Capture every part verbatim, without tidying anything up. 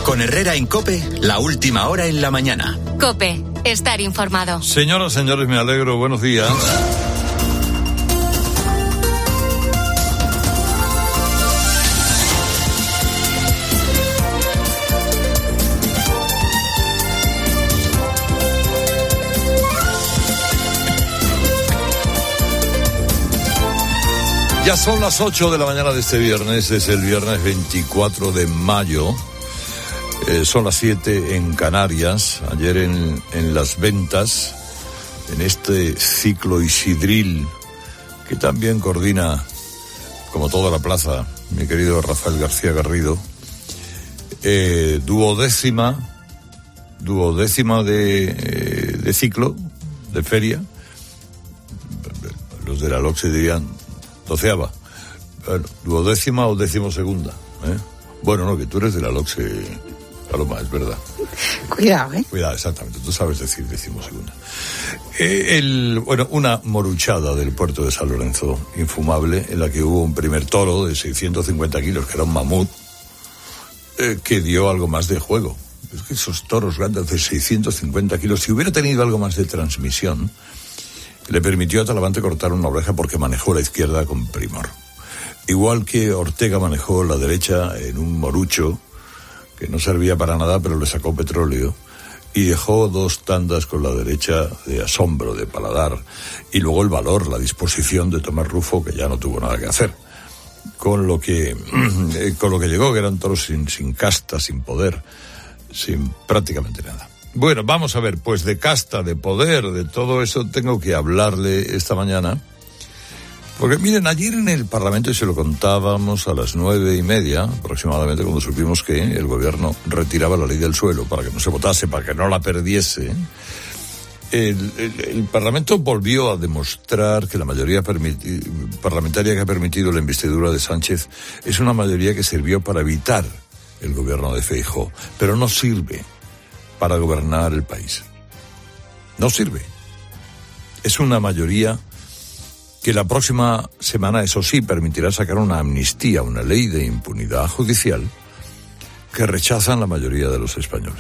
Con Herrera en COPE, la última hora en la mañana. COPE, estar informado. Señoras, señores, me alegro. Buenos días. Ya son las ocho de la mañana de este viernes, es el viernes veinticuatro de mayo, eh, son las siete en Canarias. Ayer en, en las ventas, en este ciclo isidril, que también coordina, como toda la plaza, mi querido Rafael García Garrido, eh, duodécima, duodécima de, eh, de ciclo, de feria. Los de la L O C S E dirían doceava, bueno, duodécima o decimosegunda, ¿eh? Bueno, no, que tú eres de la L O C S E, Paloma, es verdad. Cuidado, ¿eh? Cuidado, exactamente, tú sabes decir decimosegunda. Eh, el, bueno, una moruchada del puerto de San Lorenzo, infumable, en la que hubo un primer toro de seiscientos cincuenta kilos, que era un mamut, eh, que dio algo más de juego. Es que esos toros grandes de seiscientos cincuenta kilos, si hubiera tenido algo más de transmisión, le permitió a Talavante cortar una oreja porque manejó la izquierda con primor. Igual que Ortega manejó la derecha en un morucho que no servía para nada, pero le sacó petróleo y dejó dos tandas con la derecha de asombro, de paladar, y luego el valor, la disposición de Tomás Rufo, que ya no tuvo nada que hacer. Con lo que, con lo que llegó, que eran toros sin, sin casta, sin poder, sin prácticamente nada. Bueno, vamos a ver, pues de casta, de poder, de todo eso tengo que hablarle esta mañana. Porque miren, ayer en el Parlamento, y se lo contábamos a las nueve y media aproximadamente, cuando supimos que el gobierno retiraba la ley del suelo para que no se votase, para que no la perdiese, el, el, el Parlamento volvió a demostrar que la mayoría permiti- parlamentaria que ha permitido la investidura de Sánchez es una mayoría que sirvió para evitar el gobierno de Feijóo, pero no sirve para gobernar el país. No sirve. Es una mayoría que la próxima semana, eso sí, permitirá sacar una amnistía, una ley de impunidad judicial que rechazan la mayoría de los españoles.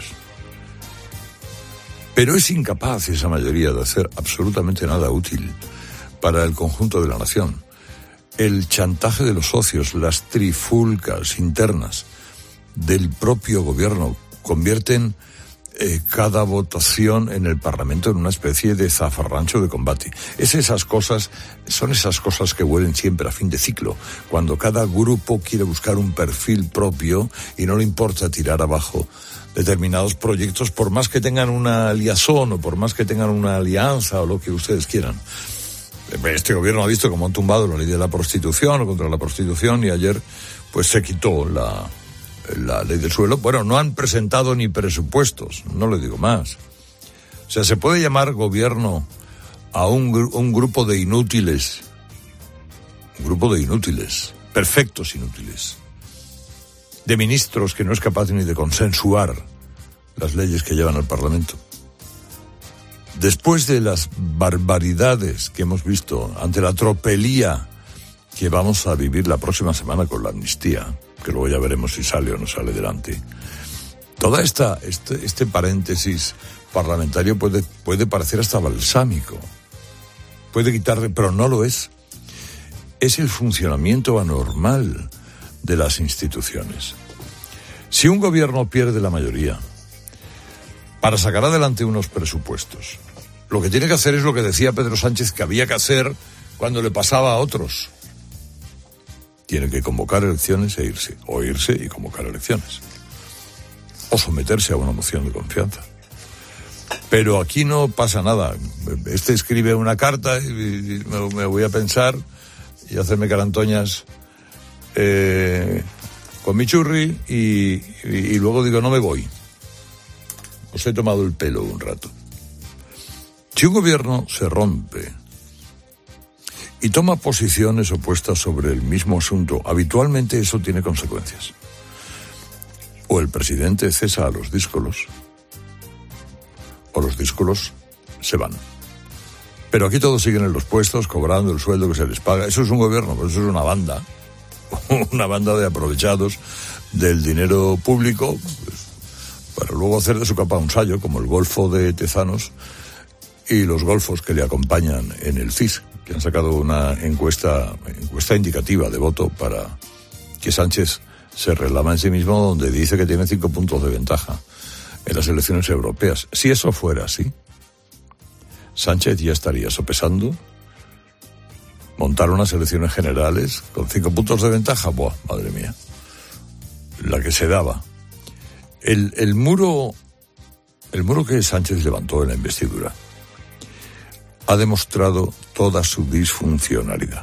Pero es incapaz esa mayoría de hacer absolutamente nada útil para el conjunto de la nación. El chantaje de los socios, las trifulcas internas del propio gobierno convierten Eh, cada votación en el Parlamento en una especie de zafarrancho de combate. Es esas cosas, son esas cosas que huelen siempre a fin de ciclo, cuando cada grupo quiere buscar un perfil propio y no le importa tirar abajo determinados proyectos, por más que tengan una liazón o por más que tengan una alianza o lo que ustedes quieran. Este gobierno ha visto cómo han tumbado la ley de la prostitución o contra la prostitución, y ayer pues se quitó la la ley del suelo. Bueno, no han presentado ni presupuestos, no le digo más. O sea, se puede llamar gobierno a un, un grupo de inútiles, un grupo de inútiles, perfectos inútiles, de ministros que no es capaz ni de consensuar las leyes que llevan al Parlamento. Después de las barbaridades que hemos visto, ante la tropelía que vamos a vivir la próxima semana con la amnistía, que luego ya veremos si sale o no sale delante, toda esta este, este paréntesis parlamentario puede, puede parecer hasta balsámico, puede quitar, pero no lo es. Es el funcionamiento anormal de las instituciones. Si un gobierno pierde la mayoría para sacar adelante unos presupuestos, lo que tiene que hacer es lo que decía Pedro Sánchez que había que hacer cuando le pasaba a otros. Tiene que convocar elecciones e irse, o irse y convocar elecciones, o someterse a una moción de confianza. Pero aquí no pasa nada. Este escribe una carta y me voy a pensar y hacerme carantoñas eh, con mi churri y, y, y luego digo, no me voy. Os he tomado el pelo un rato. Si un gobierno se rompe y toma posiciones opuestas sobre el mismo asunto, habitualmente eso tiene consecuencias. O el presidente cesa a los díscolos, o los díscolos se van. Pero aquí todos siguen en los puestos, cobrando el sueldo que se les paga. Eso es un gobierno, pero eso es una banda, una banda de aprovechados del dinero público, pues, para luego hacer de su capa un sayo, como el Golfo de Tezanos y los golfos que le acompañan en el C I S, que han sacado una encuesta, encuesta indicativa de voto para que Sánchez se relama en sí mismo, donde dice que tiene cinco puntos de ventaja en las elecciones europeas. Si eso fuera así, Sánchez ya estaría sopesando montar unas elecciones generales con cinco puntos de ventaja. Buah, madre mía, la que se daba. El, el muro, el muro que Sánchez levantó en la investidura ha demostrado toda su disfuncionalidad.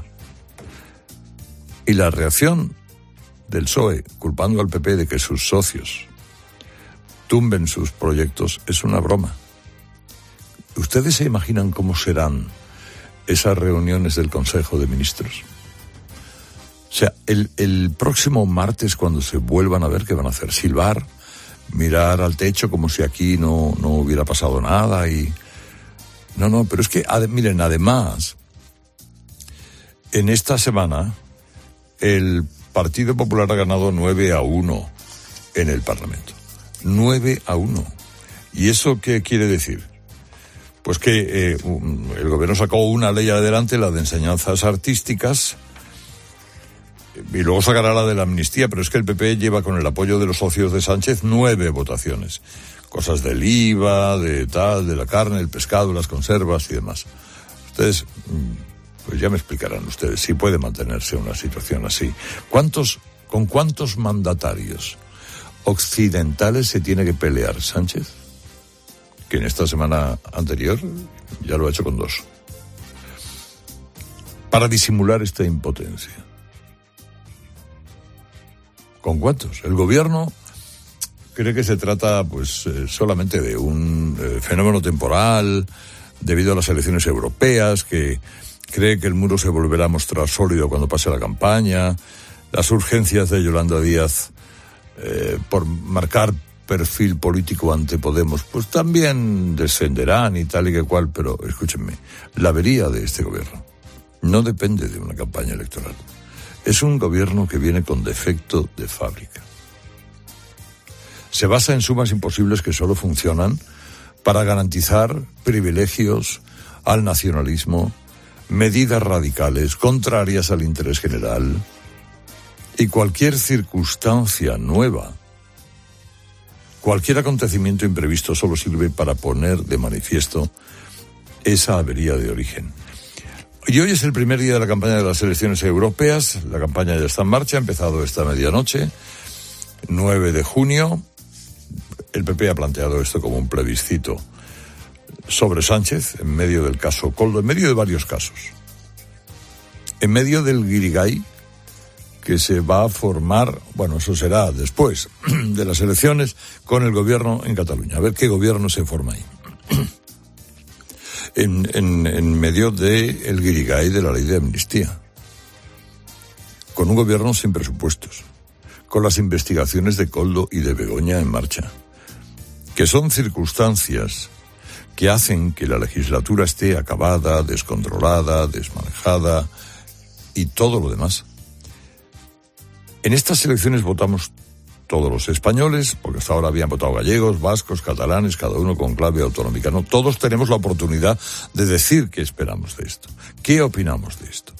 Y la reacción del P S O E, culpando al P P de que sus socios tumben sus proyectos, es una broma. ¿Ustedes se imaginan cómo serán esas reuniones del Consejo de Ministros? O sea, el, el próximo martes, cuando se vuelvan a ver, ¿qué van a hacer? Silbar, mirar al techo como si aquí no, no hubiera pasado nada y... No, no, pero es que, ade- miren, además, en esta semana, el Partido Popular ha ganado nueve a uno en el Parlamento. nueve a uno. ¿Y eso qué quiere decir? Pues que eh, un, el gobierno sacó una ley adelante, la de enseñanzas artísticas, y luego sacará la de la amnistía, pero es que el P P lleva con el apoyo de los socios de Sánchez nueve votaciones. Cosas del I V A, de tal, de la carne, el pescado, las conservas y demás. Ustedes, pues ya me explicarán ustedes si puede mantenerse una situación así. ¿Cuántos, con cuántos mandatarios occidentales se tiene que pelear Sánchez? Que en esta semana anterior ya lo ha hecho con dos. Para disimular esta impotencia. ¿Con cuántos? El gobierno cree que se trata pues eh, solamente de un eh, fenómeno temporal debido a las elecciones europeas, que cree que el muro se volverá a mostrar sólido cuando pase la campaña, las urgencias de Yolanda Díaz eh, por marcar perfil político ante Podemos, pues también descenderán y tal y que cual, pero escúchenme, la avería de este gobierno no depende de una campaña electoral. Es un gobierno que viene con defecto de fábrica. Se basa en sumas imposibles que solo funcionan para garantizar privilegios al nacionalismo, medidas radicales, contrarias al interés general, y cualquier circunstancia nueva, cualquier acontecimiento imprevisto solo sirve para poner de manifiesto esa avería de origen. Y hoy es el primer día de la campaña de las elecciones europeas. La campaña ya está en marcha, ha empezado esta medianoche, nueve de junio. El P P ha planteado esto como un plebiscito sobre Sánchez, en medio del caso Koldo, en medio de varios casos. En medio del guirigay que se va a formar, bueno, eso será después de las elecciones, con el gobierno en Cataluña. A ver qué gobierno se forma ahí. En, en, en medio del guirigay de la ley de amnistía. Con un gobierno sin presupuestos. Con las investigaciones de Koldo y de Begoña en marcha. Que son circunstancias que hacen que la legislatura esté acabada, descontrolada, desmanejada y todo lo demás. En estas elecciones votamos todos los españoles, porque hasta ahora habían votado gallegos, vascos, catalanes, cada uno con clave autonómica. No, todos tenemos la oportunidad de decir qué esperamos de esto, qué opinamos de esto.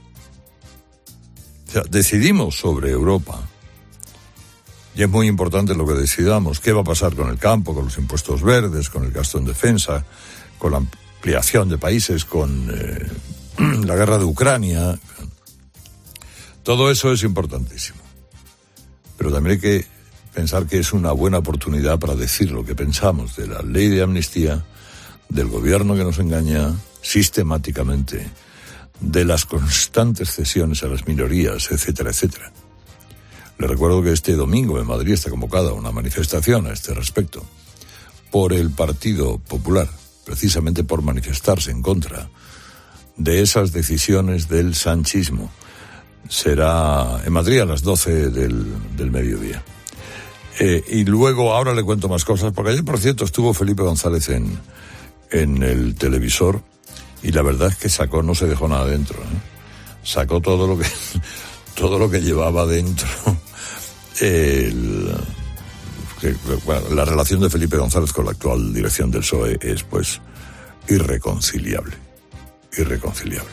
O sea, decidimos sobre Europa. Y es muy importante lo que decidamos. ¿Qué va a pasar con el campo, con los impuestos verdes, con el gasto en defensa, con la ampliación de países, con eh, la guerra de Ucrania? Todo eso es importantísimo. Pero también hay que pensar que es una buena oportunidad para decir lo que pensamos de la ley de amnistía, del gobierno que nos engaña sistemáticamente, de las constantes cesiones a las minorías, etcétera, etcétera. Les recuerdo que este domingo en Madrid está convocada una manifestación a este respecto por el Partido Popular, precisamente por manifestarse en contra de esas decisiones del sanchismo. Será en Madrid a las doce del, del mediodía. Eh, y luego, ahora le cuento más cosas, porque ayer, por cierto, estuvo Felipe González en, en el televisor, y la verdad es que sacó, no se dejó nada dentro, ¿eh? Sacó todo lo que, todo lo que llevaba dentro. El, que, bueno, la relación de Felipe González con la actual dirección del P S O E es, pues, irreconciliable. Irreconciliable.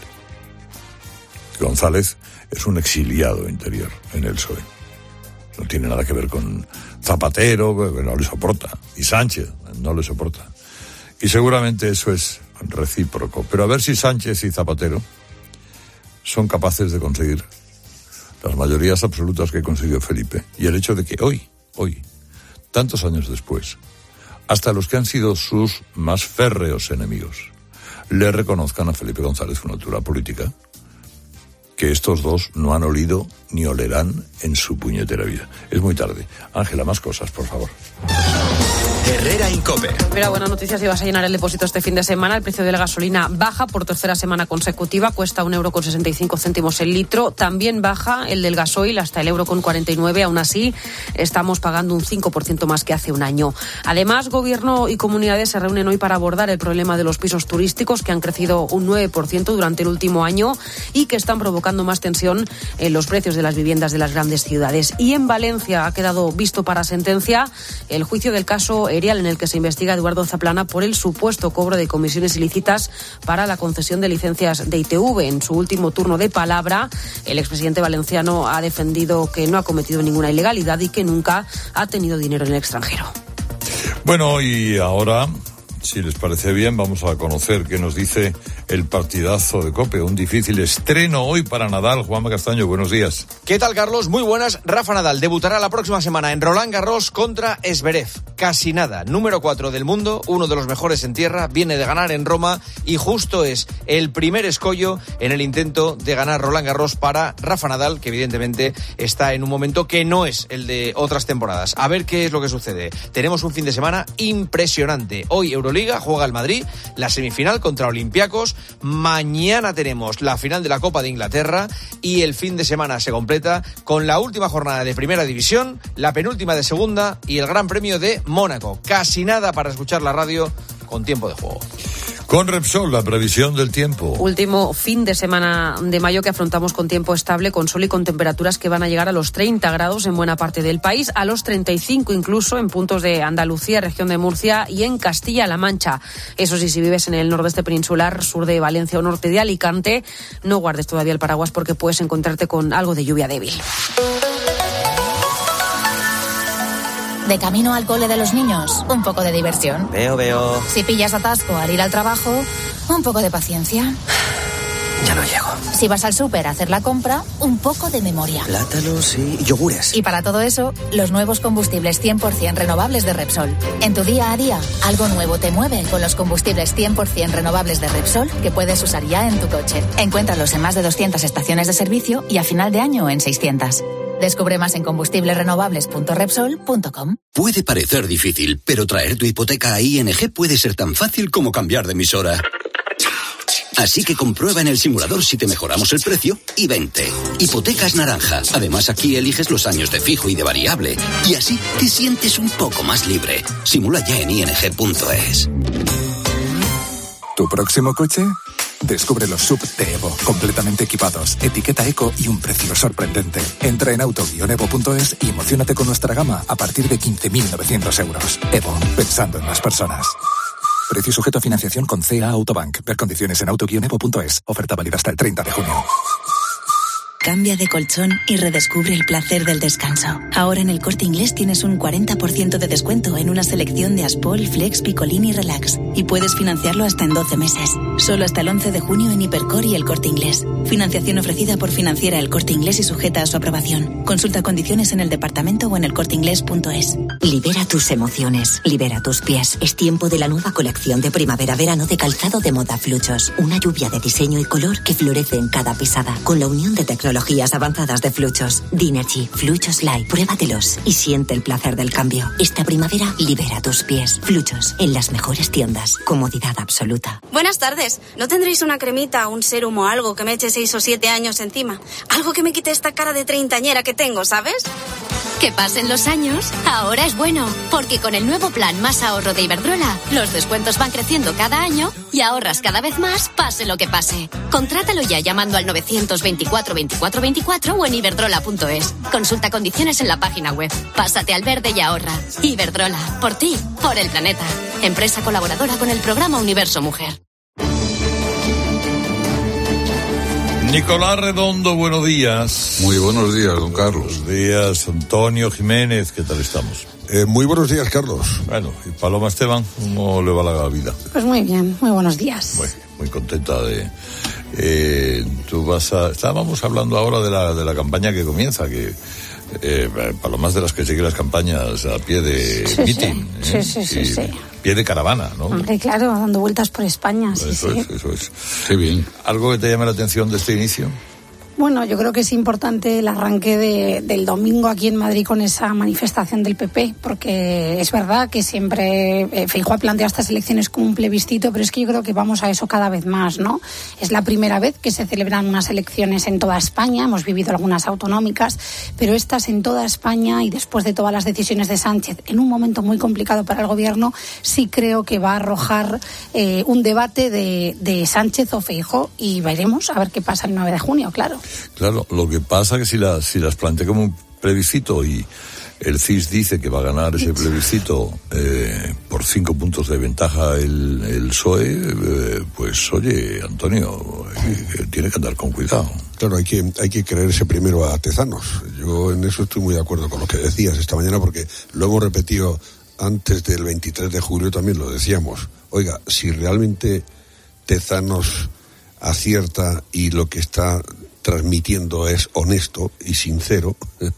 González es un exiliado interior en el P S O E. No tiene nada que ver con Zapatero, que no le soporta, y Sánchez no le soporta. Y seguramente eso es recíproco. Pero a ver si Sánchez y Zapatero son capaces de conseguir las mayorías absolutas que consiguió Felipe. Y el hecho de que hoy, hoy, tantos años después, hasta los que han sido sus más férreos enemigos, le reconozcan a Felipe González una altura política que estos dos no han olido ni olerán en su puñetera vida. Es muy tarde. Ángela, más cosas, por favor. Herrera Incope. Mira, buenas noticias, si vas a llenar el depósito este fin de semana. El precio de la gasolina baja por tercera semana consecutiva, cuesta un euro con sesenta y cinco céntimos el litro. También baja el del gasoil hasta el euro con cuarenta y nueve. Aún así, estamos pagando un cinco por ciento más que hace un año. Además, gobierno y comunidades se reúnen hoy para abordar el problema de los pisos turísticos, que han crecido un nueve por ciento durante el último año y que están provocando más tensión en los precios de las viviendas de las grandes ciudades. Y en Valencia ha quedado visto para sentencia el juicio del caso Erial, en el que se investiga a Eduardo Zaplana por el supuesto cobro de comisiones ilícitas para la concesión de licencias de I T V. En su último turno de palabra, el expresidente valenciano ha defendido que no ha cometido ninguna ilegalidad y que nunca ha tenido dinero en el extranjero. Bueno, y ahora, si les parece bien, vamos a conocer qué nos dice el partidazo de COPE. Un difícil estreno hoy para Nadal. Juanma Castaño, buenos días. ¿Qué tal, Carlos? Muy buenas. Rafa Nadal debutará la próxima semana en Roland Garros contra Zverev. Casi nada. Número cuatro del mundo, uno de los mejores en tierra, viene de ganar en Roma y justo es el primer escollo en el intento de ganar Roland Garros para Rafa Nadal, que evidentemente está en un momento que no es el de otras temporadas. A ver qué es lo que sucede. Tenemos un fin de semana impresionante. Hoy Euroliga, juega el Madrid, la semifinal contra Olympiacos. Mañana tenemos la final de la Copa de Inglaterra y el fin de semana se completa con la última jornada de Primera División, la penúltima de Segunda y el Gran Premio de Mónaco. Casi nada para escuchar la radio con tiempo de juego. Con Repsol, la previsión del tiempo. Último fin de semana de mayo que afrontamos con tiempo estable, con sol y con temperaturas que van a llegar a los treinta grados en buena parte del país, a los treinta y cinco incluso en puntos de Andalucía, región de Murcia y en Castilla-La Mancha. Eso sí, si vives en el nordeste peninsular, sur de Valencia o norte de Alicante, no guardes todavía el paraguas porque puedes encontrarte con algo de lluvia débil. De camino al cole de los niños, un poco de diversión. Veo, veo. Si pillas atasco al ir al trabajo, un poco de paciencia. Ya no llego. Si vas al súper a hacer la compra, un poco de memoria. Plátanos y yogures. Y para todo eso, los nuevos combustibles cien por ciento renovables de Repsol. En tu día a día, algo nuevo te mueve con los combustibles cien por ciento renovables de Repsol que puedes usar ya en tu coche. Encuéntralos en más de doscientas estaciones de servicio y a final de año en seiscientas. Descubre más en combustibles renovables punto repsol punto com. Puede parecer difícil, pero traer tu hipoteca a I N G puede ser tan fácil como cambiar de emisora. Así que comprueba en el simulador si te mejoramos el precio y vente. Hipotecas Naranja. Además, aquí eliges los años de fijo y de variable. Y así te sientes un poco más libre. Simula ya en i n g punto e s. ¿Tu próximo coche? Descubre los S U V de Evo, completamente equipados, etiqueta eco y un precio sorprendente. Entra en auto guion evo punto es y emociónate con nuestra gama a partir de quince mil novecientos euros. Evo, pensando en las personas. Precio sujeto a financiación con C A Autobank. Ver condiciones en auto guion evo punto es. Oferta válida hasta el treinta de junio. Cambia de colchón y redescubre el placer del descanso. Ahora en El Corte Inglés tienes un cuarenta por ciento de descuento en una selección de Aspol, Flex, Picolín y Relax. Y puedes financiarlo hasta en doce meses. Solo hasta el once de junio en Hipercor y El Corte Inglés. Financiación ofrecida por Financiera El Corte Inglés y sujeta a su aprobación. Consulta condiciones en el departamento o en el corte inglés punto es. Libera tus emociones, libera tus pies. Es tiempo de la nueva colección de primavera-verano de calzado de moda Fluchos. Una lluvia de diseño y color que florece en cada pisada. Con la unión de tecnología Tecnologías avanzadas de Fluchos. Dinergy, Fluchos Light. Pruébatelos y siente el placer del cambio. Esta primavera, libera tus pies. Fluchos, en las mejores tiendas. Comodidad absoluta. Buenas tardes. ¿No tendréis una cremita, un serum o algo que me eche seis o siete años encima? Algo que me quite esta cara de treintañera que tengo, ¿sabes? Que pasen los años, ahora es bueno, porque con el nuevo plan Más Ahorro de Iberdrola, los descuentos van creciendo cada año y ahorras cada vez más, pase lo que pase. Contrátalo ya llamando al novecientos veinticuatro veinticuatro veinticuatro o en iberdrola punto es. Consulta condiciones en la página web. Pásate al verde y ahorra. Iberdrola, por ti, por el planeta. Empresa colaboradora con el programa Universo Mujer. Nicolás Redondo, buenos días. Muy buenos días, don Carlos. Buenos días, Antonio Jiménez, ¿qué tal estamos? Eh, muy buenos días, Carlos. Bueno, y Paloma Esteban, ¿cómo le va la vida? Pues muy bien, muy buenos días. Muy, muy contenta de... Eh, tú vas a... Estábamos hablando ahora de la, de la campaña que comienza, que... Eh, Paloma es de las que sigue las campañas a pie de sí, meeting. Sí, ¿eh? sí, sí, sí, sí. Pie de caravana, ¿no? Hombre, claro, dando vueltas por España. Sí, eso sí. es, eso es. Qué bien. ¿Algo que te llame la atención de este inicio? Bueno, yo creo que es importante el arranque de, del domingo aquí en Madrid con esa manifestación del P P, porque es verdad que siempre eh, Feijóo ha planteado estas elecciones como un plebiscito, pero es que yo creo que vamos a eso cada vez más, ¿no? Es la primera vez que se celebran unas elecciones en toda España, hemos vivido algunas autonómicas, pero estas en toda España y después de todas las decisiones de Sánchez, en un momento muy complicado para el gobierno, sí creo que va a arrojar eh, un debate de, de Sánchez o Feijóo y veremos a ver qué pasa el nueve de junio, claro. Claro, lo que pasa que si las, si las plantea como un plebiscito y el C I S dice que va a ganar ese plebiscito eh, por cinco puntos de ventaja el, el P S O E, eh, pues oye, Antonio, eh, tiene que andar con cuidado. Claro, hay que, hay que creerse primero a Tezanos. Yo en eso estoy muy de acuerdo con lo que decías esta mañana, porque lo hemos repetido antes del veintitrés de julio, también lo decíamos. Oiga, si realmente Tezanos acierta y lo que está transmitiendo es honesto y sincero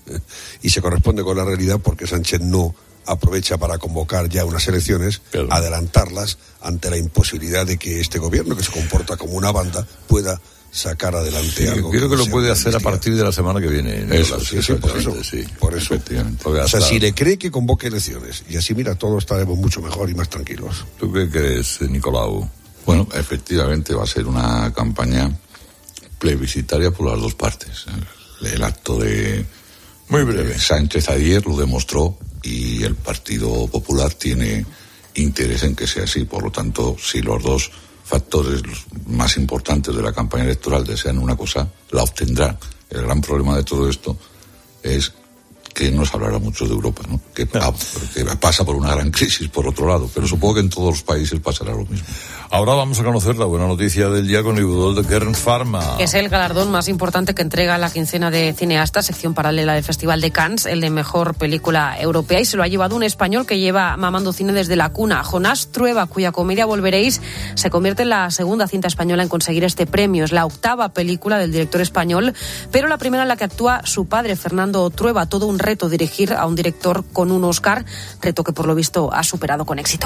y se corresponde con la realidad, porque Sánchez no aprovecha para convocar ya unas elecciones, claro, adelantarlas ante la imposibilidad de que este gobierno, que se comporta como una banda, pueda sacar adelante sí, algo. Creo que, que lo puede hacer investigar. A partir de la semana que viene. Eso, sí, sí, por eso. Sí, por eso. O sea, si le cree, que convoque elecciones y así, mira, todos estaremos mucho mejor y más tranquilos. ¿Tú qué crees, Nicolau? Bueno, efectivamente va a ser una campaña plebiscitaria por las dos partes. El acto de, Muy breve. de Sánchez ayer lo demostró y el Partido Popular tiene interés en que sea así. Por lo tanto, si los dos factores más importantes de la campaña electoral desean una cosa, la obtendrán. El gran problema de todo esto es que no se hablará mucho de Europa, ¿no? Que, no. que pasa por una gran crisis por otro lado, pero supongo que en todos los países pasará lo mismo. Ahora vamos a conocer la buena noticia del día con Ibudol de Kern Pharma. Que es el galardón más importante que entrega la quincena de cineastas, sección paralela del Festival de Cannes, el de mejor película europea, y se lo ha llevado un español que lleva mamando cine desde la cuna, Jonás Trueba, cuya comedia Volveréis se convierte en la segunda cinta española en conseguir este premio. Es la octava película del director español, pero la primera en la que actúa su padre, Fernando Trueba. Todo un reto dirigir a un director con un Oscar, reto que por lo visto ha superado con éxito.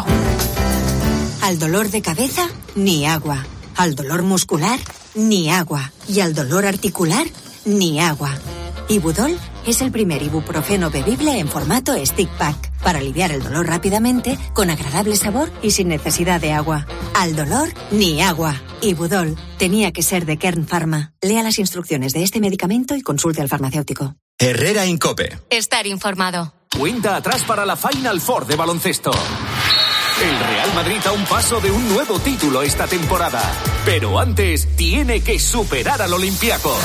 Al dolor de cabeza, ni agua. Al dolor muscular, ni agua. Y al dolor articular, ni agua. Ibudol es el primer ibuprofeno bebible en formato stick pack para aliviar el dolor rápidamente, con agradable sabor y sin necesidad de agua. Al dolor, ni agua. Ibudol tenía que ser de Kern Pharma. Lea las instrucciones de este medicamento y consulte al farmacéutico. Herrera en COPE. Estar informado. Cuenta atrás para la Final Four de baloncesto. El Real Madrid a un paso de un nuevo título esta temporada. Pero antes tiene que superar al Olympiacos.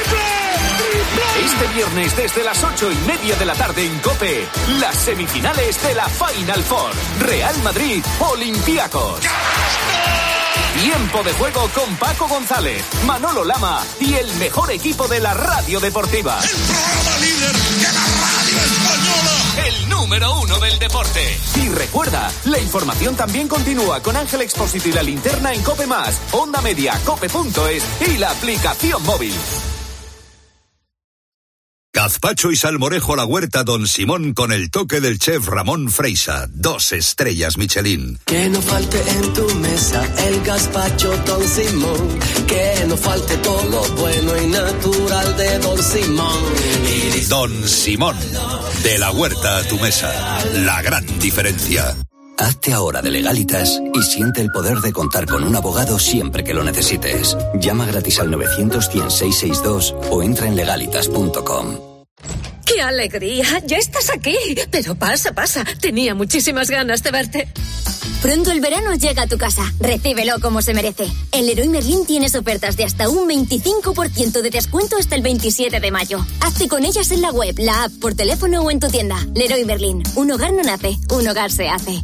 Este viernes desde las ocho y media de la tarde en COPE, las semifinales de la Final Four. Real Madrid, Olympiacos. Tiempo de juego con Paco González, Manolo Lama y el mejor equipo de la radio deportiva. El programa líder de la radio española. El número uno del deporte. Y recuerda, la información también continúa con Ángel Expósito y la linterna en COPE Más, Onda Media, cope punto es y la aplicación móvil. Gazpacho y salmorejo a la huerta Don Simón con el toque del chef Ramón Freisa. Dos estrellas Michelin. Que no falte en tu mesa el gazpacho Don Simón. Que no falte todo lo bueno y natural de Don Simón. Don Simón. De la huerta a tu mesa. La gran diferencia. Hazte ahora de Legalitas y siente el poder de contar con un abogado siempre que lo necesites. Llama gratis al novecientos, cien, seiscientos sesenta y dos o entra en legalitas punto com. ¡Qué alegría! ¡Ya estás aquí! Pero pasa, pasa. Tenía muchísimas ganas de verte. Pronto el verano llega a tu casa. Recíbelo como se merece. El Leroy Merlin tienes ofertas de hasta un veinticinco por ciento de descuento hasta el veintisiete de mayo. Hazte con ellas en la web, la app, por teléfono o en tu tienda. Leroy Merlin. Un hogar no nace, un hogar se hace.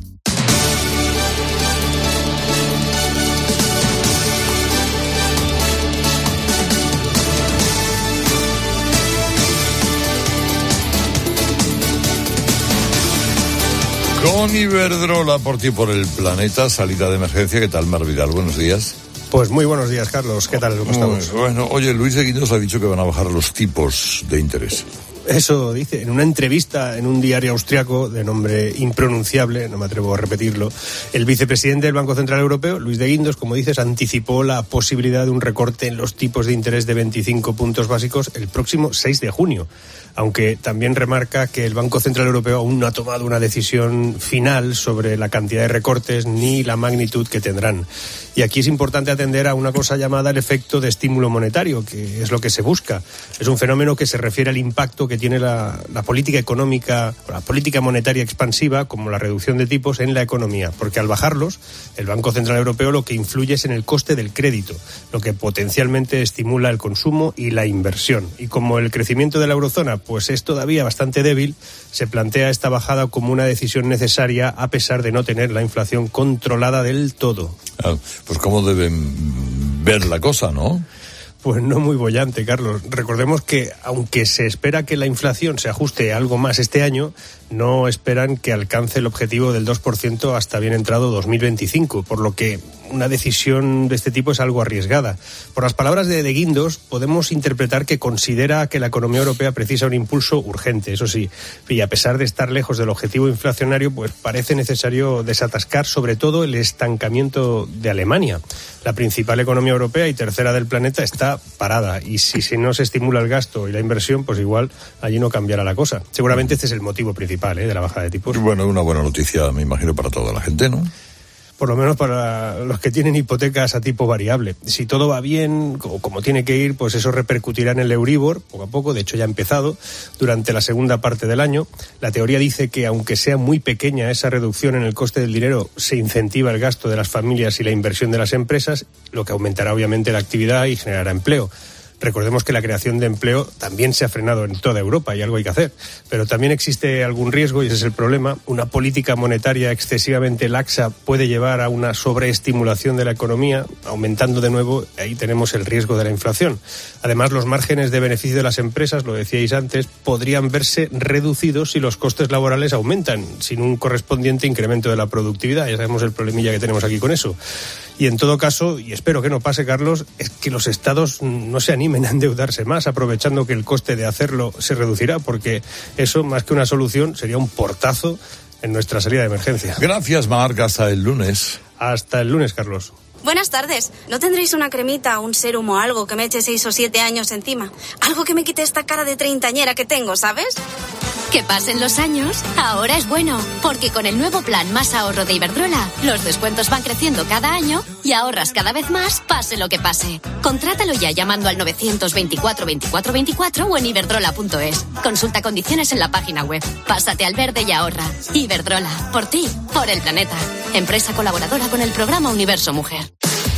Con Iberdrola, por ti, por el planeta, salida de emergencia. ¿Qué tal, Mar Vidal? Buenos días. Pues muy buenos días, Carlos. ¿Qué tal? ¿Cómo estamos? Bueno, oye, Luis de Guindos ha dicho que van a bajar los tipos de interés. Eso dice, en una entrevista en un diario austriaco de nombre impronunciable, no me atrevo a repetirlo, el vicepresidente del Banco Central Europeo, Luis de Guindos, como dices, anticipó la posibilidad de un recorte en los tipos de interés de veinticinco puntos básicos el próximo seis de junio. Aunque también remarca que el Banco Central Europeo aún no ha tomado una decisión final sobre la cantidad de recortes ni la magnitud que tendrán. Y aquí es importante atender a una cosa llamada el efecto de estímulo monetario, que es lo que se busca. Es un fenómeno que se refiere al impacto que tiene la, la política económica, la política monetaria expansiva, como la reducción de tipos en la economía. Porque al bajarlos, el Banco Central Europeo lo que influye es en el coste del crédito, lo que potencialmente estimula el consumo y la inversión. Y como el crecimiento de la eurozona pues es todavía bastante débil, se plantea esta bajada como una decisión necesaria a pesar de no tener la inflación controlada del todo. Ah, pues cómo deben ver la cosa, ¿no? Pues no muy bollante, Carlos. Recordemos que, aunque se espera que la inflación se ajuste algo más este año, no esperan que alcance el objetivo del dos por ciento hasta bien entrado dos mil veinticinco, por lo que una decisión de este tipo es algo arriesgada. Por las palabras de De Guindos, podemos interpretar que considera que la economía europea precisa un impulso urgente, eso sí, y a pesar de estar lejos del objetivo inflacionario, pues parece necesario desatascar sobre todo el estancamiento de Alemania. La principal economía europea y tercera del planeta está parada, y si, si no se estimula el gasto y la inversión, pues igual allí no cambiará la cosa. Seguramente este es el motivo principal ¿eh? de la bajada de tipos. Bueno, una buena noticia, me imagino, para toda la gente, ¿no? Por lo menos para los que tienen hipotecas a tipo variable. Si todo va bien, como, como tiene que ir, pues eso repercutirá en el Euribor, poco a poco, de hecho ya ha empezado, durante la segunda parte del año. La teoría dice que aunque sea muy pequeña esa reducción en el coste del dinero, se incentiva el gasto de las familias y la inversión de las empresas, lo que aumentará obviamente la actividad y generará empleo. Recordemos que la creación de empleo también se ha frenado en toda Europa y algo hay que hacer. Pero también existe algún riesgo, y ese es el problema. Una política monetaria excesivamente laxa puede llevar a una sobreestimulación de la economía, aumentando de nuevo, ahí tenemos el riesgo de la inflación. Además, los márgenes de beneficio de las empresas, lo decíais antes, podrían verse reducidos si los costes laborales aumentan, sin un correspondiente incremento de la productividad. Ya sabemos el problemilla que tenemos aquí con eso. Y en todo caso, y espero que no pase, Carlos, es que los estados no se animen a endeudarse más, aprovechando que el coste de hacerlo se reducirá, porque eso, más que una solución, sería un portazo en nuestra salida de emergencia. Gracias, Marc. Hasta el lunes. Hasta el lunes, Carlos. Buenas tardes. ¿No tendréis una cremita, un serum o algo que me eche seis o siete años encima? Algo que me quite esta cara de treintañera que tengo, ¿sabes? Que pasen los años, ahora es bueno, porque con el nuevo plan Más Ahorro de Iberdrola, los descuentos van creciendo cada año y ahorras cada vez más, pase lo que pase. Contrátalo ya llamando al novecientos veinticuatro veinticuatro veinticuatro o en iberdrola punto es. Consulta condiciones en la página web. Pásate al verde y ahorra. Iberdrola, por ti, por el planeta. Empresa colaboradora con el programa Universo Mujer.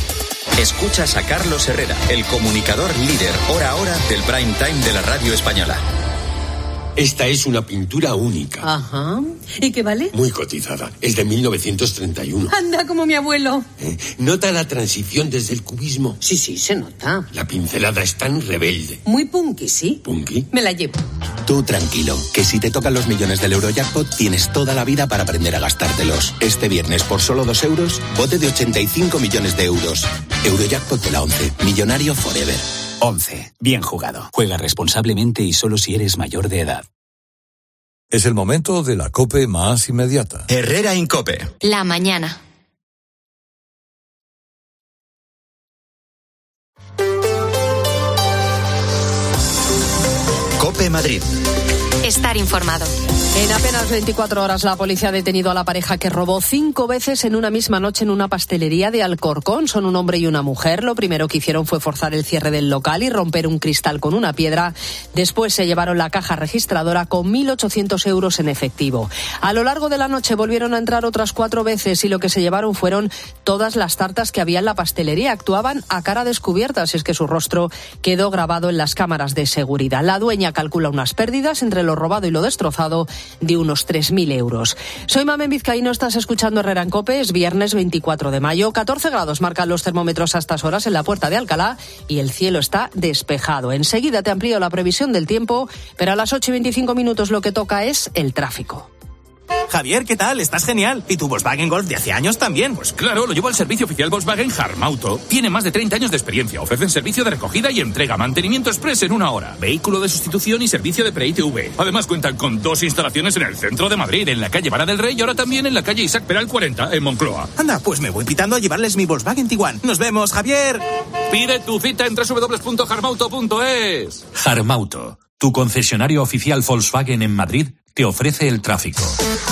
Escuchas a Carlos Herrera, el comunicador líder hora a hora del prime time de la radio española. Esta es una pintura única. Ajá. ¿Y qué vale? Muy cotizada. Es de mil novecientos treinta y uno. Anda, como mi abuelo. ¿Eh? ¿Nota la transición desde el cubismo? Sí, sí, se nota. La pincelada es tan rebelde. Muy punky, ¿sí? ¿Punky? Me la llevo. Tú tranquilo, que si te tocan los millones del Eurojackpot, tienes toda la vida para aprender a gastártelos. Este viernes, por solo dos euros, bote de ochenta y cinco millones de euros. Eurojackpot de la once. Millonario forever. once. Bien jugado. Juega responsablemente y solo si eres mayor de edad. Es el momento de la COPE más inmediata. Herrera Incope. La mañana. COPE Madrid. Estar informado. En apenas veinticuatro horas la policía ha detenido a la pareja que robó cinco veces en una misma noche en una pastelería de Alcorcón. Son un hombre y una mujer. Lo primero que hicieron fue forzar el cierre del local y romper un cristal con una piedra. Después se llevaron la caja registradora con mil ochocientos euros en efectivo. A lo largo de la noche volvieron a entrar otras cuatro veces y lo que se llevaron fueron todas las tartas que había en la pastelería. Actuaban a cara descubierta, si es que su rostro quedó grabado en las cámaras de seguridad. La dueña calcula unas pérdidas entre lo robado y lo destrozado de unos tres mil euros. Soy Mamen Vizcaíno, estás escuchando Herrera en COPE. Es viernes veinticuatro de mayo, catorce grados marcan los termómetros a estas horas en la Puerta de Alcalá y el cielo está despejado. Enseguida te amplío la previsión del tiempo, pero a las ocho y veinticinco minutos lo que toca es el tráfico. Javier, ¿qué tal? Estás genial. ¿Y tu Volkswagen Golf de hace años también? Pues claro, lo llevo al servicio oficial Volkswagen Harmauto. Tiene más de treinta años de experiencia. Ofrecen servicio de recogida y entrega, mantenimiento express en una hora, vehículo de sustitución y servicio de pre-I T V. Además cuentan con dos instalaciones en el centro de Madrid, en la calle Vara del Rey y ahora también en la calle Isaac Peral cuarenta, en Moncloa. Anda, pues me voy pitando a llevarles mi Volkswagen Tiguan. Nos vemos, Javier. Pide tu cita en doble u doble u doble u punto harmauto punto es. Harmauto, tu concesionario oficial Volkswagen en Madrid, te ofrece el tráfico.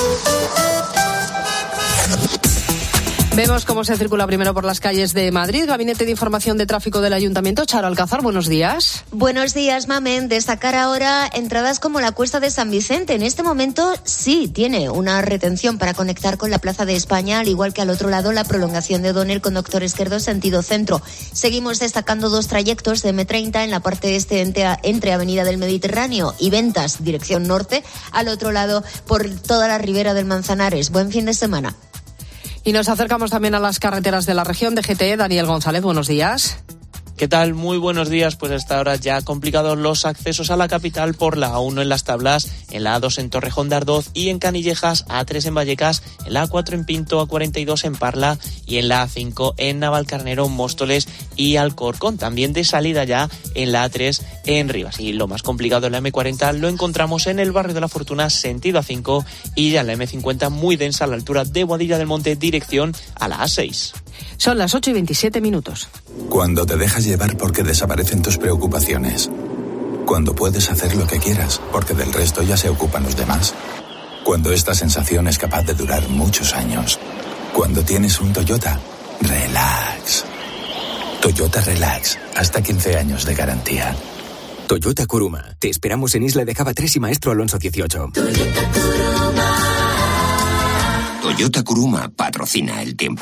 Vemos cómo se circula primero por las calles de Madrid. Gabinete de Información de Tráfico del Ayuntamiento. Charo Alcázar, buenos días. Buenos días, Mamen. Destacar ahora entradas como la Cuesta de San Vicente. En este momento sí tiene una retención para conectar con la Plaza de España, al igual que al otro lado la prolongación de O'Donnell con Doctor Esquerdo sentido centro. Seguimos destacando dos trayectos de eme treinta en la parte este entre Avenida del Mediterráneo y Ventas, dirección norte, al otro lado por toda la ribera del Manzanares. Buen fin de semana. Y nos acercamos también a las carreteras de la región de G T E. Daniel González, buenos días. ¿Qué tal? Muy buenos días. Pues hasta ahora ya complicados los accesos a la capital por la A uno en Las Tablas, en la A dos en Torrejón de Ardoz y en Canillejas, A tres en Vallecas, en la A cuatro en Pinto, A cuarenta y dos en Parla y en la A cinco en Navalcarnero, Móstoles y Alcorcón. También de salida ya en la A tres en Rivas. Y lo más complicado en la eme cuarenta lo encontramos en el barrio de la Fortuna, sentido A cinco, y ya en la eme cincuenta muy densa a la altura de Boadilla del Monte, dirección a la A seis. Son las ocho y veintisiete minutos. Cuando te dejas llevar porque desaparecen tus preocupaciones. Cuando puedes hacer lo que quieras porque del resto ya se ocupan los demás. Cuando esta sensación es capaz de durar muchos años. Cuando tienes un Toyota, relax. Toyota Relax, hasta quince años de garantía. Toyota Kuruma. Te esperamos en Isla de Cava tres y Maestro Alonso dieciocho. Toyota Kuruma. Toyota Kuruma patrocina el tiempo.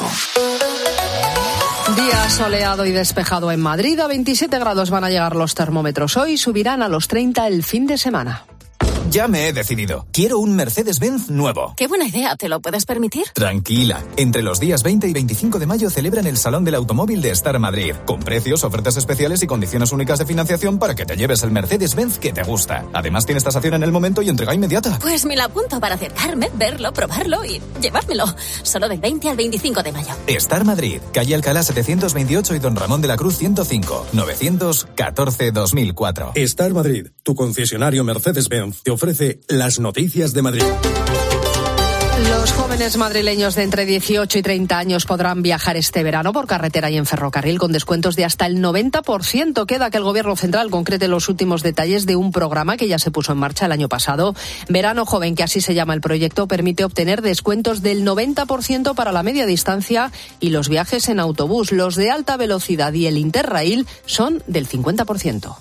Día soleado y despejado en Madrid. A veintisiete grados van a llegar los termómetros hoy. Subirán a los treinta el fin de semana. Ya me he decidido. Quiero un Mercedes-Benz nuevo. Qué buena idea. ¿Te lo puedes permitir? Tranquila. Entre los días veinte y veinticinco de mayo celebran el Salón del Automóvil de Star Madrid. Con precios, ofertas especiales y condiciones únicas de financiación para que te lleves el Mercedes-Benz que te gusta. Además, tienes tasación en el momento y entrega inmediata. Pues me la apunto para acercarme, verlo, probarlo y llevármelo. Solo del veinte al veinticinco de mayo. Star Madrid. Calle Alcalá setecientos veintiocho y Don Ramón de la Cruz ciento cinco. novecientos catorce dos mil cuatro. Star Madrid. Tu concesionario Mercedes-Benz te ofrece las noticias de Madrid. Los jóvenes madrileños de entre dieciocho y treinta años podrán viajar este verano por carretera y en ferrocarril con descuentos de hasta el noventa por ciento. Queda que el Gobierno central concrete los últimos detalles de un programa que ya se puso en marcha el año pasado. Verano Joven, que así se llama el proyecto, permite obtener descuentos del noventa por ciento para la media distancia y los viajes en autobús. Los de alta velocidad y el Interrail son del cincuenta por ciento.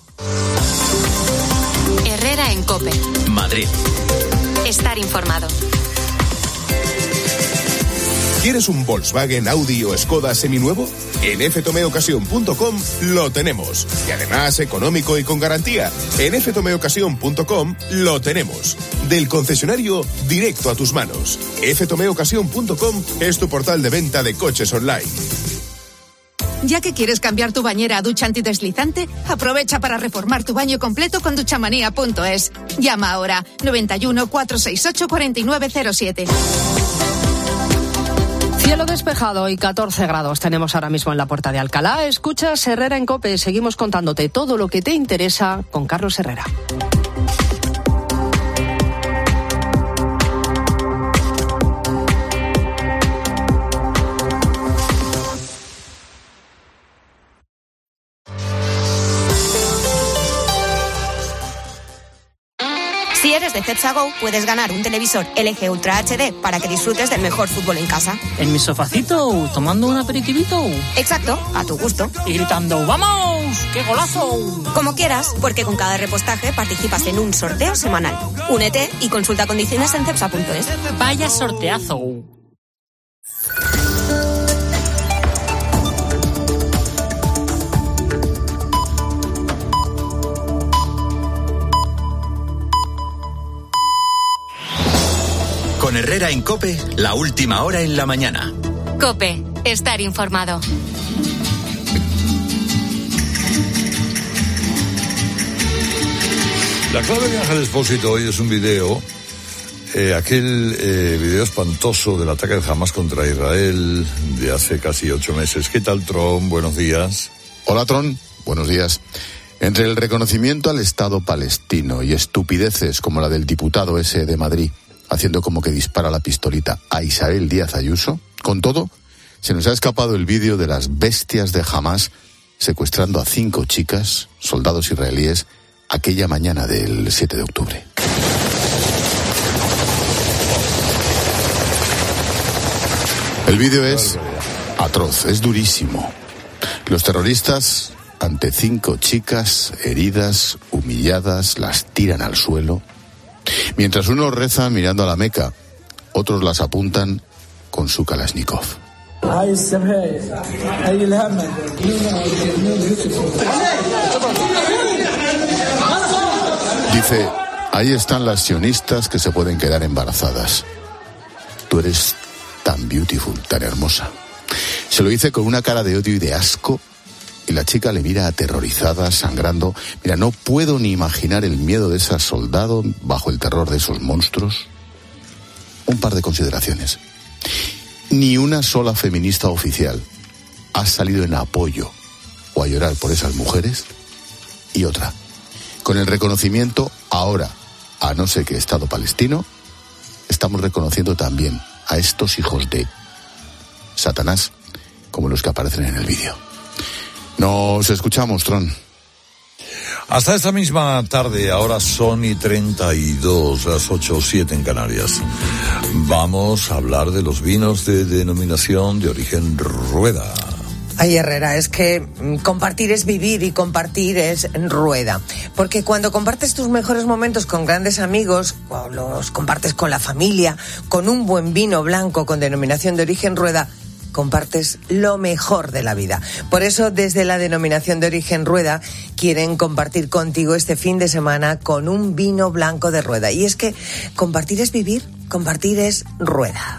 Herrera en COPE. Madrid. Estar informado. ¿Quieres un Volkswagen, Audi o Skoda seminuevo? En f tome ocasión punto com lo tenemos. Y además económico y con garantía. En f tome ocasión punto com lo tenemos. Del concesionario directo a tus manos. f tome ocasión punto com es tu portal de venta de coches online. Ya que quieres cambiar tu bañera a ducha antideslizante, aprovecha para reformar tu baño completo con duchamanía punto es. Llama ahora noventa y uno, cuatrocientos sesenta y ocho, cuarenta y nueve cero siete. Cielo despejado y catorce grados tenemos ahora mismo en la Puerta de Alcalá. Escuchas Herrera en COPE. Seguimos contándote todo lo que te interesa con Carlos Herrera. Cepsa Go puedes ganar un televisor L G Ultra H D para que disfrutes del mejor fútbol en casa. ¿En mi sofacito, tomando un aperitivito? Exacto, a tu gusto. Y gritando, ¡vamos! ¡Qué golazo! Como quieras, porque con cada repostaje participas en un sorteo semanal. Únete y consulta condiciones en cepsa punto es. Vaya sorteazo. Con Herrera en COPE, la última hora en la mañana. COPE, estar informado. La clave de Ángel Expósito hoy es un video, eh, aquel eh, video espantoso del ataque de Hamas contra Israel de hace casi ocho meses. ¿Qué tal, Tron? Buenos días. Hola, Tron. Buenos días. Entre el reconocimiento al Estado palestino y estupideces como la del diputado ese de Madrid, haciendo como que dispara la pistolita a Isabel Díaz Ayuso, con todo, se nos ha escapado el vídeo de las bestias de Hamas secuestrando a cinco chicas, soldados israelíes, aquella mañana del siete de octubre. El vídeo es atroz, es durísimo. Los terroristas, ante cinco chicas heridas, humilladas, las tiran al suelo. Mientras unos rezan mirando a la Meca, otros las apuntan con su Kalashnikov. Dice, ahí están las sionistas que se pueden quedar embarazadas. Tú eres tan beautiful, tan hermosa. Se lo dice con una cara de odio y de asco, y la chica le mira aterrorizada, sangrando. Mira, no puedo ni imaginar el miedo de esa soldado bajo el terror de esos monstruos. Un par de consideraciones. Ni una sola feminista oficial ha salido en apoyo o a llorar por esas mujeres. Y otra, con el reconocimiento ahora a no sé qué Estado palestino, estamos reconociendo también a estos hijos de Satanás, como los que aparecen en el vídeo. Nos escuchamos, Tron. Hasta esta misma tarde, ahora son y treinta y dos, las ocho o siete en Canarias. Vamos a hablar de los vinos de denominación de origen Rueda. Ay, Herrera, es que compartir es vivir y compartir es Rueda. Porque cuando compartes tus mejores momentos con grandes amigos, o los compartes con la familia, con un buen vino blanco con denominación de origen Rueda, compartes lo mejor de la vida. Por eso, desde la denominación de origen Rueda, quieren compartir contigo este fin de semana con un vino blanco de Rueda. Y es que compartir es vivir, compartir es Rueda.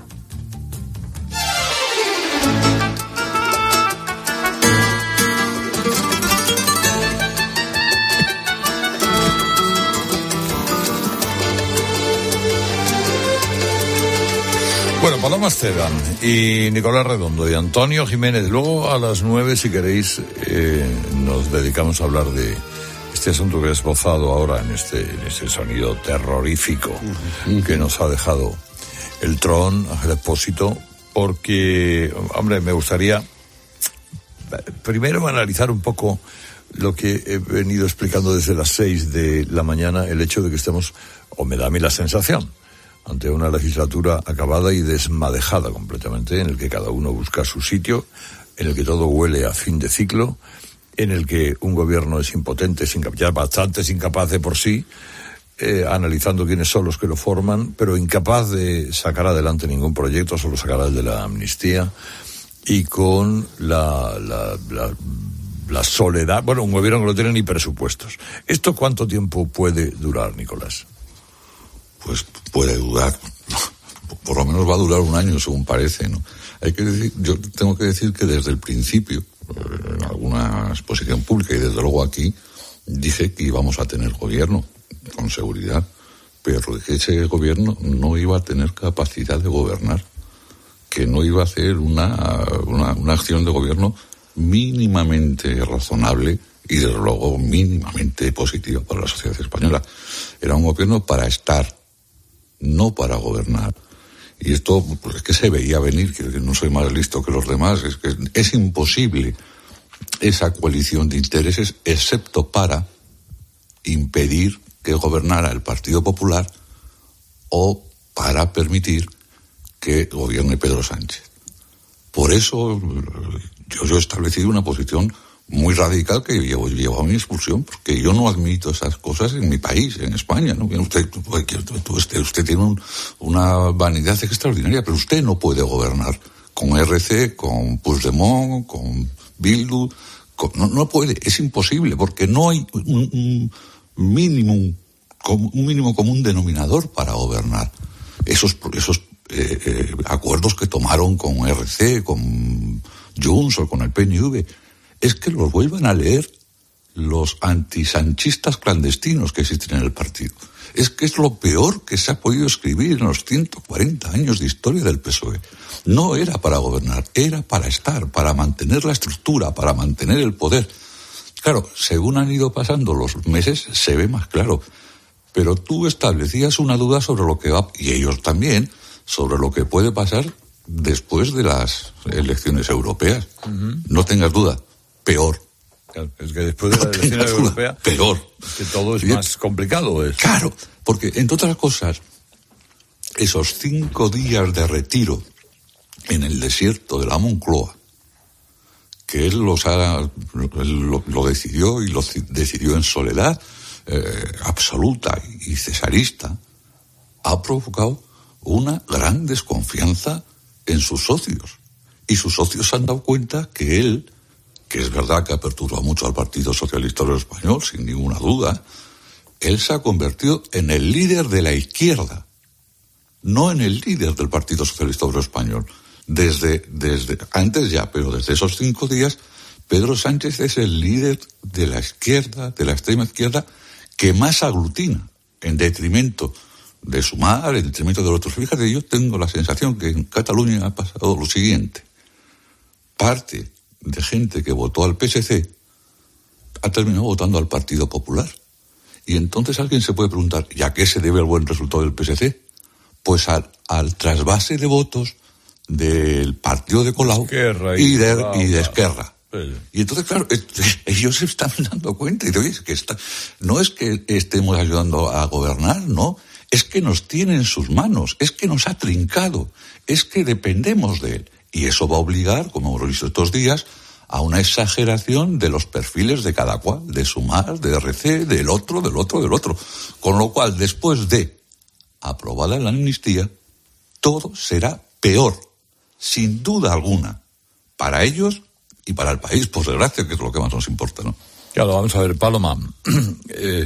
Bueno, Paloma Esteban y Nicolás Redondo y Antonio Jiménez. Luego a las nueve, si queréis, eh, nos dedicamos a hablar de este asunto que he esbozado ahora en este, en este sonido terrorífico uh-huh. que nos ha dejado el Tron, Ángel Expósito, porque, hombre, me gustaría primero analizar un poco lo que he venido explicando desde las seis de la mañana, el hecho de que estemos, o me da a mí la sensación, ante una legislatura acabada y desmadejada completamente, en el que cada uno busca su sitio, en el que todo huele a fin de ciclo, en el que un gobierno es impotente, ya bastante es incapaz de por sí, eh, analizando quiénes son los que lo forman, pero incapaz de sacar adelante ningún proyecto, solo sacará el de la amnistía, y con la, la, la, la soledad, bueno, un gobierno que no tiene ni presupuestos. ¿Esto cuánto tiempo puede durar, Nicolás? Pues puede durar, por lo menos va a durar un año, según parece, ¿no? Hay que decir, yo tengo que decir que desde el principio, en alguna exposición pública y desde luego aquí, dije que íbamos a tener gobierno, con seguridad, pero que ese gobierno no iba a tener capacidad de gobernar, que no iba a hacer una, una, una acción de gobierno mínimamente razonable y desde luego mínimamente positiva para la sociedad española. Era un gobierno para estar, no para gobernar. Y esto, pues, es que se veía venir, que no soy más listo que los demás, es que es, es imposible esa coalición de intereses, excepto para impedir que gobernara el Partido Popular o para permitir que gobierne Pedro Sánchez. Por eso yo, yo he establecido una posición muy radical que llevó, llevó a mi expulsión, porque yo no admito esas cosas en mi país, en España, ¿no? Usted, usted, usted tiene un, una vanidad extraordinaria, pero usted no puede gobernar con R C, con Puigdemont, con Bildu, con, no, no puede, es imposible, porque no hay un, un mínimo, un mínimo común denominador para gobernar. Esos, esos eh, eh, acuerdos que tomaron con R C, con Junts o con el P N V, es que los vuelvan a leer los antisanchistas clandestinos que existen en el partido. Es que es lo peor que se ha podido escribir en los ciento cuarenta años de historia del P S O E. No era para gobernar, era para estar, para mantener la estructura, para mantener el poder. Claro, según han ido pasando los meses, se ve más claro. Pero tú establecías una duda sobre lo que va, y ellos también, sobre lo que puede pasar después de las elecciones europeas. Uh-huh. No tengas duda. Peor. Claro, es que después de la elección europea, peor. Es que todo es más complicado. Es. Claro, porque entre otras cosas, esos cinco días de retiro en el desierto de la Moncloa, que él los ha, lo, lo decidió y lo decidió en soledad eh, absoluta y cesarista, ha provocado una gran desconfianza en sus socios. Y sus socios se han dado cuenta que él, que es verdad que ha perturbado mucho al Partido Socialista Obrero Español, sin ninguna duda, él se ha convertido en el líder de la izquierda, no en el líder del Partido Socialista Obrero Español. Desde, desde, antes ya, pero desde esos cinco días, Pedro Sánchez es el líder de la izquierda, de la extrema izquierda, que más aglutina, en detrimento de Sumar, en detrimento de los otros. Fíjate, yo tengo la sensación que en Cataluña ha pasado lo siguiente. Parte de gente que votó al P S C ha terminado votando al Partido Popular. Y entonces alguien se puede preguntar, ¿y a qué se debe el buen resultado del P S C? Pues al, al trasvase de votos del partido de Colau Esquerra y, y de, Colau, y de Esquerra. Sí. Y entonces, claro, ellos se están dando cuenta y te oyes que está, no es que estemos ayudando a gobernar, no, es que nos tiene en sus manos, es que nos ha trincado, es que dependemos de él. Y eso va a obligar, como hemos visto estos días, a una exageración de los perfiles de cada cual, de Sumar, de R C, del otro, del otro, del otro. Con lo cual, después de aprobada la amnistía, todo será peor, sin duda alguna, para ellos y para el país, por desgracia, que es lo que más nos importa, ¿no? Claro, vamos a ver, Paloma, eh,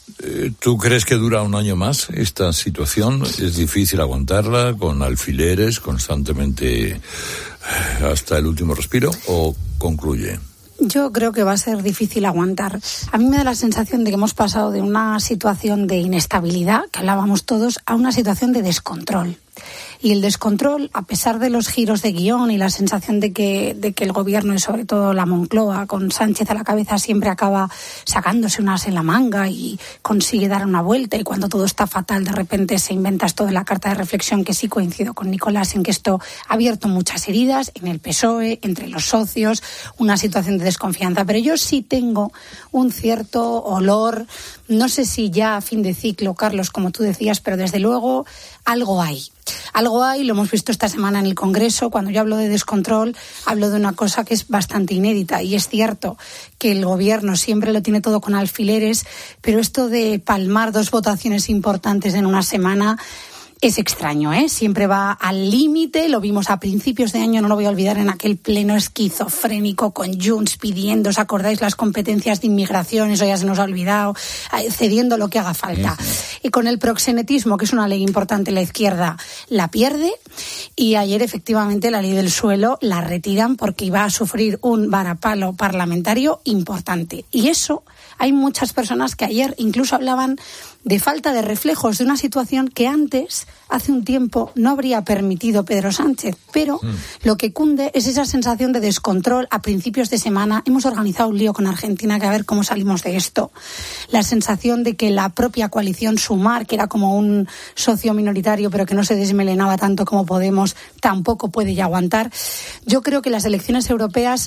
¿tú crees que dura un año más esta situación? ¿Es difícil aguantarla con alfileres constantemente hasta el último respiro o concluye? Yo creo que va a ser difícil aguantar. A mí me da la sensación de que hemos pasado de una situación de inestabilidad, que hablábamos todos, a una situación de descontrol. Y el descontrol, a pesar de los giros de guión y la sensación de que, de que el gobierno y sobre todo la Moncloa, con Sánchez a la cabeza, siempre acaba sacándose unas en la manga y consigue dar una vuelta, y cuando todo está fatal de repente se inventa esto de la carta de reflexión, que sí coincido con Nicolás en que esto ha abierto muchas heridas en el P S O E, entre los socios, una situación de desconfianza. Pero yo sí tengo un cierto olor, no sé si ya a fin de ciclo, Carlos, como tú decías, pero desde luego algo hay. Algo hay, lo hemos visto esta semana en el Congreso. Cuando yo hablo de descontrol, hablo de una cosa que es bastante inédita, y es cierto que el gobierno siempre lo tiene todo con alfileres, pero esto de palmar dos votaciones importantes en una semana es extraño, ¿eh? Siempre va al límite. Lo vimos a principios de año, no lo voy a olvidar, en aquel pleno esquizofrénico con Junts pidiendo, ¿os acordáis?, las competencias de inmigración, eso ya se nos ha olvidado, cediendo lo que haga falta. Sí, sí. Y con el proxenetismo, que es una ley importante, la izquierda la pierde, y ayer efectivamente la ley del suelo la retiran porque iba a sufrir un varapalo parlamentario importante. Y eso, hay muchas personas que ayer incluso hablaban de falta de reflejos de una situación que antes, hace un tiempo, no habría permitido Pedro Sánchez. Pero mm. lo que cunde es esa sensación de descontrol. A principios de semana hemos organizado un lío con Argentina, que a ver cómo salimos de esto. La sensación de que la propia coalición Sumar, que era como un socio minoritario pero que no se desmelenaba tanto como Podemos, tampoco puede ya aguantar. Yo creo que las elecciones europeas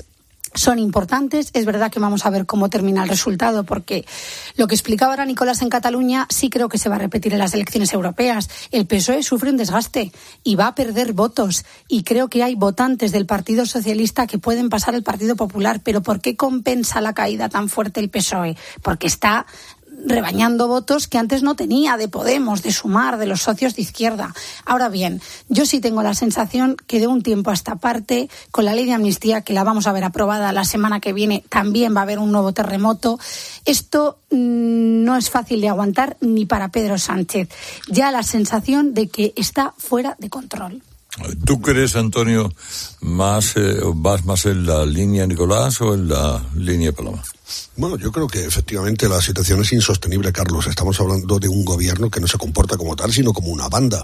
son importantes. Es verdad que vamos a ver cómo termina el resultado, porque lo que explicaba ahora Nicolás en Cataluña sí creo que se va a repetir en las elecciones europeas. El P S O E sufre un desgaste y va a perder votos, y creo que hay votantes del Partido Socialista que pueden pasar al Partido Popular. Pero ¿por qué compensa la caída tan fuerte el P S O E? Porque está rebañando votos que antes no tenía, de Podemos, de Sumar, de los socios de izquierda. Ahora bien, yo sí tengo la sensación que de un tiempo a esta parte, con la ley de amnistía, que la vamos a ver aprobada la semana que viene, también va a haber un nuevo terremoto. Esto mmm, no es fácil de aguantar ni para Pedro Sánchez. Ya la sensación de que está fuera de control. ¿Tú crees, Antonio, más eh, vas más en la línea Nicolás o en la línea Paloma? Bueno, yo creo que efectivamente la situación es insostenible, Carlos. Estamos hablando de un gobierno que no se comporta como tal, sino como una banda.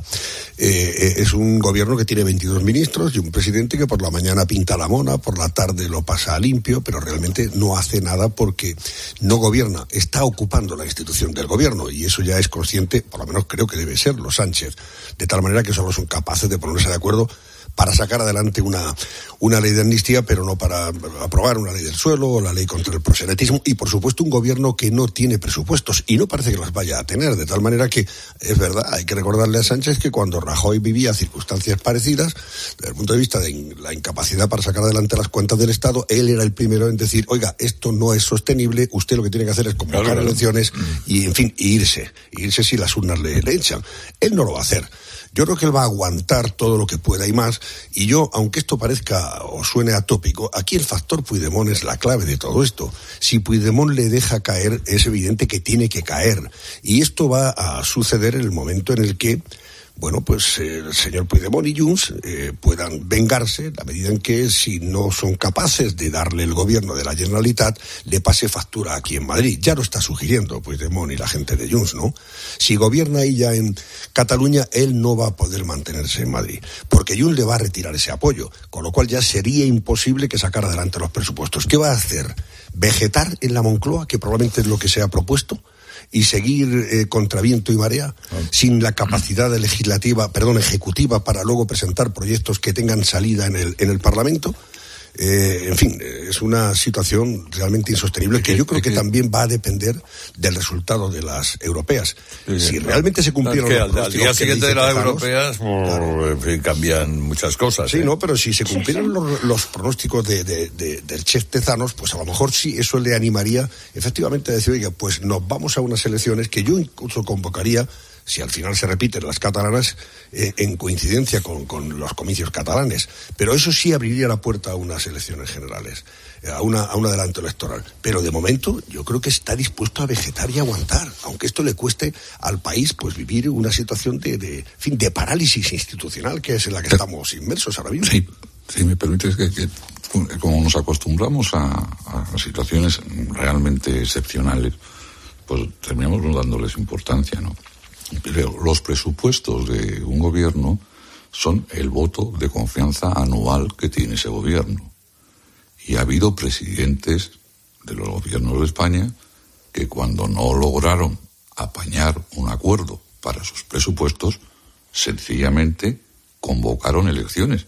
Eh, es un gobierno que tiene veintidós ministros y un presidente que por la mañana pinta la mona, por la tarde lo pasa a limpio, pero realmente no hace nada porque no gobierna. Está ocupando la institución del gobierno, y eso ya es consciente, por lo menos creo que debe serlo Sánchez, de tal manera que solo son capaces de ponerse de acuerdo para sacar adelante una, una ley de amnistía, pero no para aprobar una ley del suelo o la ley contra el proselitismo, y por supuesto un gobierno que no tiene presupuestos y no parece que las vaya a tener, de tal manera que es verdad, hay que recordarle a Sánchez que cuando Rajoy vivía circunstancias parecidas, desde el punto de vista de la incapacidad para sacar adelante las cuentas del Estado, él era el primero en decir, oiga, esto no es sostenible, usted lo que tiene que hacer es convocar claro, claro. elecciones y, en fin, irse, irse si las urnas le, le echan. Él no lo va a hacer. Yo creo que él va a aguantar todo lo que pueda y más, y yo, aunque esto parezca o suene atópico, aquí el factor Puigdemont es la clave de todo esto. Si Puigdemont le deja caer, es evidente que tiene que caer, y esto va a suceder en el momento en el que, bueno, pues eh, el señor Puigdemont y Junts eh, puedan vengarse, en la medida en que, si no son capaces de darle el gobierno de la Generalitat, le pase factura aquí en Madrid. Ya lo está sugiriendo Puigdemont y la gente de Junts, ¿no? Si gobierna ella en Cataluña, él no va a poder mantenerse en Madrid, porque Junts le va a retirar ese apoyo, con lo cual ya sería imposible que sacara adelante los presupuestos. ¿Qué va a hacer? ¿Vegetar en la Moncloa, que probablemente es lo que se ha propuesto? Y seguir eh, contra viento y marea, sin la capacidad legislativa, perdón, ejecutiva, para luego presentar proyectos que tengan salida en el, en el Parlamento. Eh, en fin, es una situación realmente insostenible que yo creo que también va a depender del resultado de las europeas. Sí, si claro. realmente se cumplieron que los al, al día siguiente de las Tezanos, europeas, claro. en fin, cambian muchas cosas. Sí, ¿eh? no, pero si se cumplieron los, los pronósticos de, de, de, del chef Tezanos, pues a lo mejor sí, eso le animaría efectivamente a decir, oiga, pues nos vamos a unas elecciones que yo incluso convocaría, si al final se repiten las catalanas, eh, en coincidencia con, con los comicios catalanes. Pero eso sí abriría la puerta a unas elecciones generales, a, una, a un adelanto electoral. Pero de momento yo creo que está dispuesto a vegetar y aguantar, aunque esto le cueste al país pues vivir una situación de, de, en fin, de parálisis institucional, que es en la que estamos inmersos ahora mismo. Sí, si me permites que, que como nos acostumbramos a, a situaciones realmente excepcionales, pues terminamos no dándoles importancia, ¿no? Pero los presupuestos de un gobierno son el voto de confianza anual que tiene ese gobierno. Y ha habido presidentes de los gobiernos de España que, cuando no lograron apañar un acuerdo para sus presupuestos, sencillamente convocaron elecciones.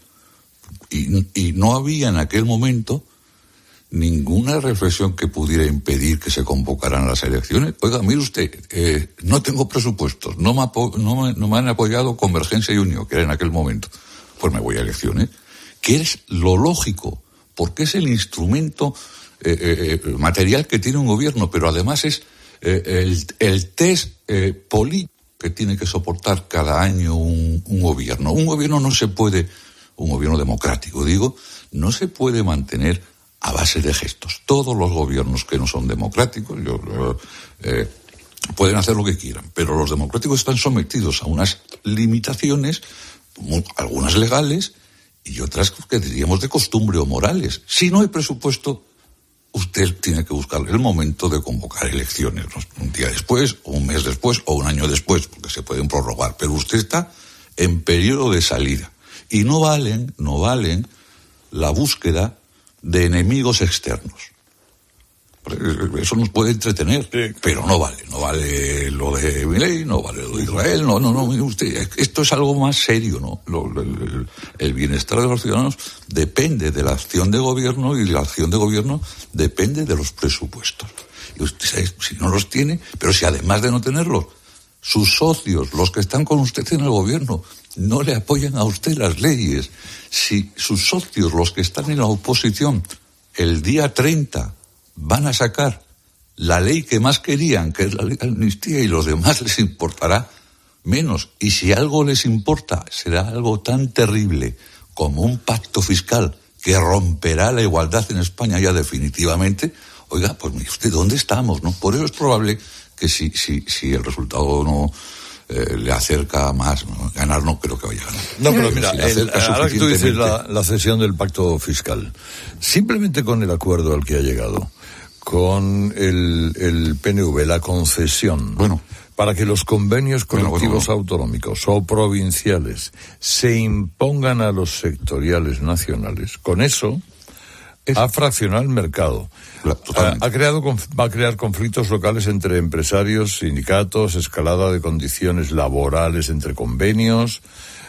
Y, y no había en aquel momento ninguna reflexión que pudiera impedir que se convocaran las elecciones. Oiga, mire usted, eh, no tengo presupuestos, no me, apo- no, me, no me han apoyado Convergencia y Unión, que era en aquel momento, pues me voy a elecciones, que es lo lógico, porque es el instrumento eh, eh, material que tiene un gobierno, pero además es eh, el, el test eh, político que tiene que soportar cada año un, un gobierno. Un gobierno no se puede, un gobierno democrático, digo, no se puede mantener a base de gestos. Todos los gobiernos que no son democráticos yo, yo, eh, pueden hacer lo que quieran, pero los democráticos están sometidos a unas limitaciones, algunas legales y otras que diríamos de costumbre o morales. Si no hay presupuesto, usted tiene que buscar el momento de convocar elecciones, ¿no? Un día después, o un mes después, o un año después, porque se pueden prorrogar, pero usted está en periodo de salida. Y no valen, no valen la búsqueda de enemigos externos. Eso nos puede entretener, sí, pero no vale. No vale lo de Milei, no vale lo de Israel, no, no, no, mire usted, esto es algo más serio, ¿no? Lo, el, el bienestar de los ciudadanos depende de la acción de gobierno y la acción de gobierno depende de los presupuestos. Y usted sabe, si no los tiene, pero si además de no tenerlos, sus socios, los que están con usted en el gobierno, no le apoyan a usted las leyes, si sus socios, los que están en la oposición, el día treinta van a sacar la ley que más querían, que es la ley de amnistía, y los demás les importará menos. Y si algo les importa, será algo tan terrible como un pacto fiscal que romperá la igualdad en España ya definitivamente. Oiga, pues mire usted, ¿dónde estamos, no? Por eso es probable que si, si, si el resultado no eh, le acerca más, ¿no? Ganar no creo que vaya a ganar. No, pero mira, si el, ahora que tú dices la, la cesión del pacto fiscal, simplemente con el acuerdo al que ha llegado, con el, el P N V, la concesión, bueno, para que los convenios colectivos bueno, bueno, autonómicos o provinciales se impongan a los sectoriales nacionales, con eso ha fraccionado el mercado. Ha, ha creado, va a crear conflictos locales entre empresarios, sindicatos, escalada de condiciones laborales entre convenios.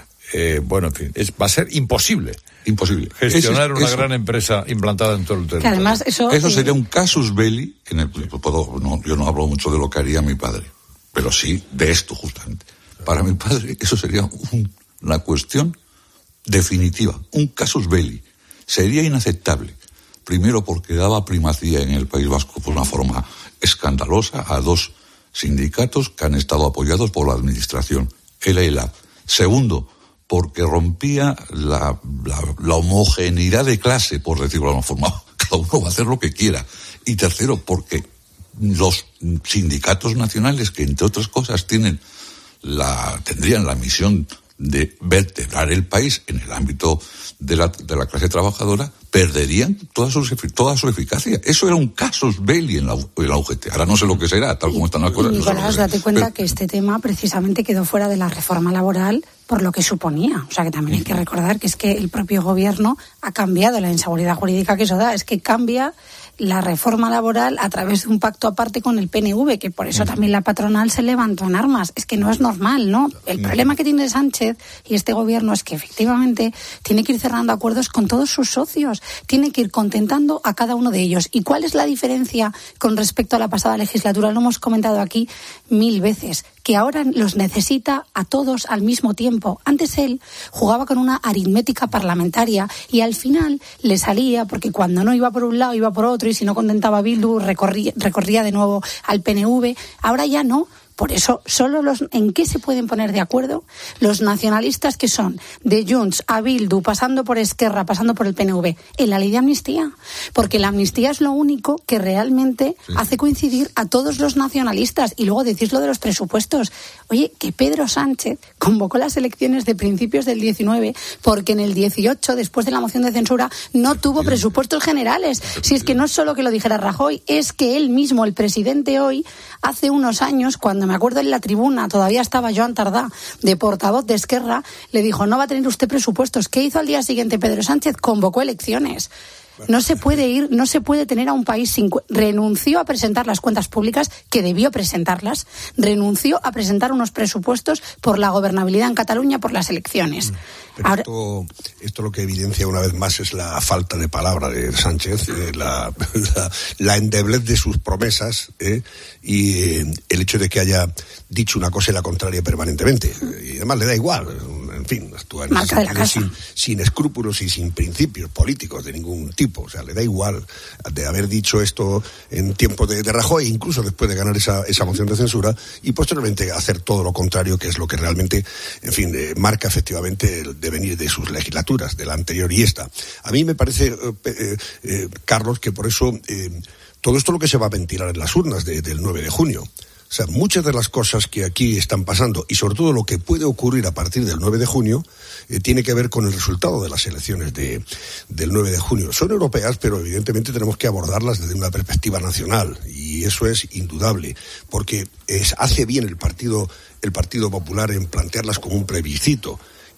Eh, bueno, en fin, es, va a ser imposible. Imposible. Gestionar Ese, una eso, gran empresa implantada en todo el territorio. Además, eso, eso sería un casus belli. En el, puedo, no, yo no hablo mucho de lo que haría mi padre, pero sí de esto justamente. Para mi padre eso sería un, una cuestión definitiva, un casus belli. Sería inaceptable. Primero porque daba primacía en el País Vasco por una forma escandalosa a dos sindicatos que han estado apoyados por la administración, el E L A B. Segundo, porque rompía la, la, la homogeneidad de clase, por decirlo de alguna forma. Cada uno va a hacer lo que quiera. Y tercero, porque los sindicatos nacionales, que entre otras cosas tienen la, tendrían la misión de vertebrar el país en el ámbito de la, de la clase trabajadora, perderían toda su, toda su eficacia. Eso era un casus belli en la, en la U G T. Ahora no sé lo que será, tal como están las cosas. Nicolás, no sé date cuenta Pero, que este tema precisamente quedó fuera de la reforma laboral por lo que suponía. O sea, que también hay que recordar que es que el propio gobierno ha cambiado la inseguridad jurídica que eso da. Es que cambia la reforma laboral a través de un pacto aparte con el P N V, que por eso también la patronal se levantó en armas. Es que no es normal, ¿no? El problema que tiene Sánchez y este gobierno es que efectivamente tiene que ir cerrando acuerdos con todos sus socios, tiene que ir contentando a cada uno de ellos. ¿Y cuál es la diferencia con respecto a la pasada legislatura? Lo hemos comentado aquí mil veces, que ahora los necesita a todos al mismo tiempo. Antes él jugaba con una aritmética parlamentaria y al final le salía, porque cuando no iba por un lado iba por otro, y si no contentaba a Bildu recorría, recorría de nuevo al P N V. Ahora ya no. Por eso, solo los, ¿en qué se pueden poner de acuerdo? Los nacionalistas que son de Junts a Bildu, pasando por Esquerra, pasando por el P N V, en la ley de amnistía. Porque la amnistía es lo único que realmente sí. hace coincidir a todos los nacionalistas. Y luego decís lo de los presupuestos. Oye, que Pedro Sánchez convocó las elecciones de principios del diecinueve porque en el dieciocho, después de la moción de censura, no tuvo presupuestos generales. Si es que no es solo que lo dijera Rajoy, es que él mismo, el presidente hoy, hace unos años, cuando me acuerdo en la tribuna, todavía estaba Joan Tardá, de portavoz de Esquerra, le dijo, no va a tener usted presupuestos. ¿Qué hizo al día siguiente Pedro Sánchez? Convocó elecciones. No se puede ir, no se puede tener a un país sin... Renunció a presentar las cuentas públicas, que debió presentarlas, renunció a presentar unos presupuestos por la gobernabilidad en Cataluña, por las elecciones. Pero Ahora... esto, esto lo que evidencia una vez más es la falta de palabra de Sánchez, eh, la, la, la endeblez de sus promesas eh, y eh, el hecho de que haya dicho una cosa y la contraria permanentemente. Y además le da igual, en fin, actúa en sin, sin escrúpulos y sin principios políticos de ningún tipo. O sea, le da igual de haber dicho esto en tiempo de, de Rajoy, incluso después de ganar esa, esa moción de censura, y posteriormente hacer todo lo contrario, que es lo que realmente, en fin, eh, marca efectivamente el devenir de sus legislaturas, de la anterior y esta. A mí me parece, eh, eh, eh, Carlos, que por eso eh, todo esto es lo que se va a ventilar en las urnas de, del nueve de junio. O sea, muchas de las cosas que aquí están pasando y sobre todo lo que puede ocurrir a partir del nueve de junio eh, tiene que ver con el resultado de las elecciones de, del nueve de junio. Son europeas, pero evidentemente tenemos que abordarlas desde una perspectiva nacional y eso es indudable, porque es, hace bien el Partido, el Partido Popular en plantearlas como un plebiscito.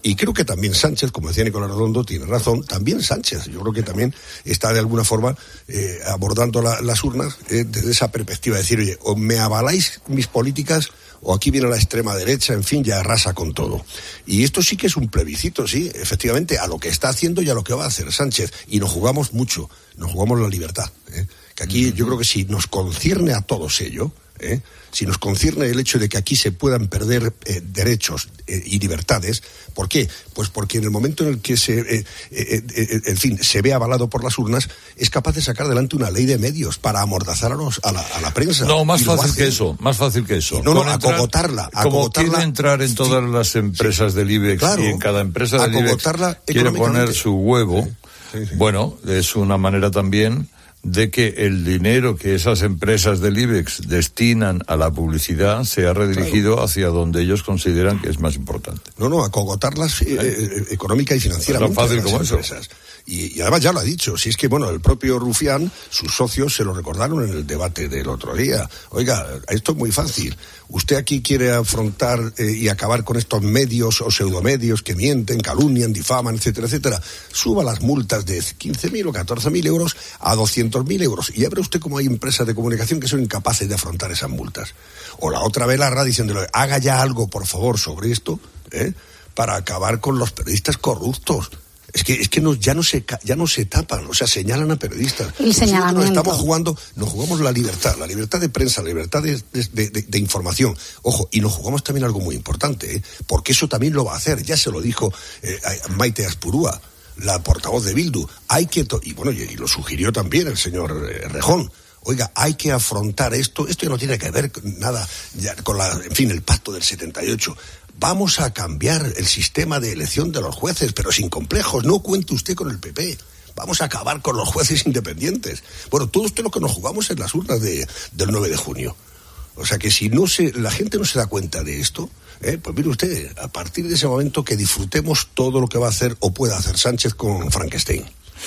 Y creo que también Sánchez, como decía Nicolás Redondo, tiene razón, también Sánchez, yo creo que también está de alguna forma eh, abordando la, las urnas eh, desde esa perspectiva, de decir, oye, o me avaláis mis políticas o aquí viene la extrema derecha, en fin, ya arrasa con todo. Y esto sí que es un plebiscito, sí, efectivamente, a lo que está haciendo y a lo que va a hacer Sánchez. Y nos jugamos mucho, nos jugamos la libertad. ¿eh? Que aquí uh-huh. yo creo que si nos concierne a todos ello, ¿eh? si nos concierne el hecho de que aquí se puedan perder eh, derechos eh, y libertades, ¿por qué? Pues porque en el momento en el que se, eh, eh, eh, en fin, se ve avalado por las urnas, es capaz de sacar adelante una ley de medios para amordazar a, los, a, la, a la prensa. No, más fácil que eso, más fácil que eso. Y no, no, acogotarla. Como quiere entrar en todas sí, las empresas sí, del IBEX claro, y en cada empresa del IBEX quiere poner su huevo, sí, sí, sí. bueno, es una manera también de que el dinero que esas empresas del IBEX destinan a la publicidad sea redirigido claro. hacia donde ellos consideran que es más importante. No, no, acogotarlas eh, eh, económica y financieramente. Tan fácil como empresas. eso. Y, y además ya lo ha dicho, si es que, bueno, el propio Rufián, sus socios se lo recordaron en el debate del otro día. Oiga, esto es muy fácil. Usted aquí quiere afrontar eh, y acabar con estos medios o pseudomedios que mienten, calumnian, difaman, etcétera, etcétera. Suba las multas de quince mil o catorce mil euros a doscientos mil euros. Y ya verá usted cómo hay empresas de comunicación que son incapaces de afrontar esas multas. O la otra Belarra diciéndole, haga ya algo, por favor, sobre esto, ¿eh? para acabar con los periodistas corruptos. Es que es que no, ya no se ya no se tapan, o sea, señalan a periodistas. El señalamiento. Nos estamos jugando, nos jugamos la libertad, la libertad de prensa, la libertad de, de, de, de información. Ojo, y nos jugamos también algo muy importante, ¿eh? porque eso también lo va a hacer. Ya se lo dijo eh, Maite Aspurúa, la portavoz de Bildu. Hay que to- y bueno, y lo sugirió también el señor eh, Rejón. Oiga, hay que afrontar esto. Esto ya no tiene que ver con nada ya, con la, en fin, el pacto del setenta y ocho. Vamos a cambiar el sistema de elección de los jueces, pero sin complejos. No cuente usted con el P P. Vamos a acabar con los jueces independientes. Bueno, todo esto es lo que nos jugamos en las urnas de, del nueve de junio. O sea que si no se, la gente no se da cuenta de esto, eh, pues mire usted, a partir de ese momento que disfrutemos todo lo que va a hacer o pueda hacer Sánchez con Frankenstein.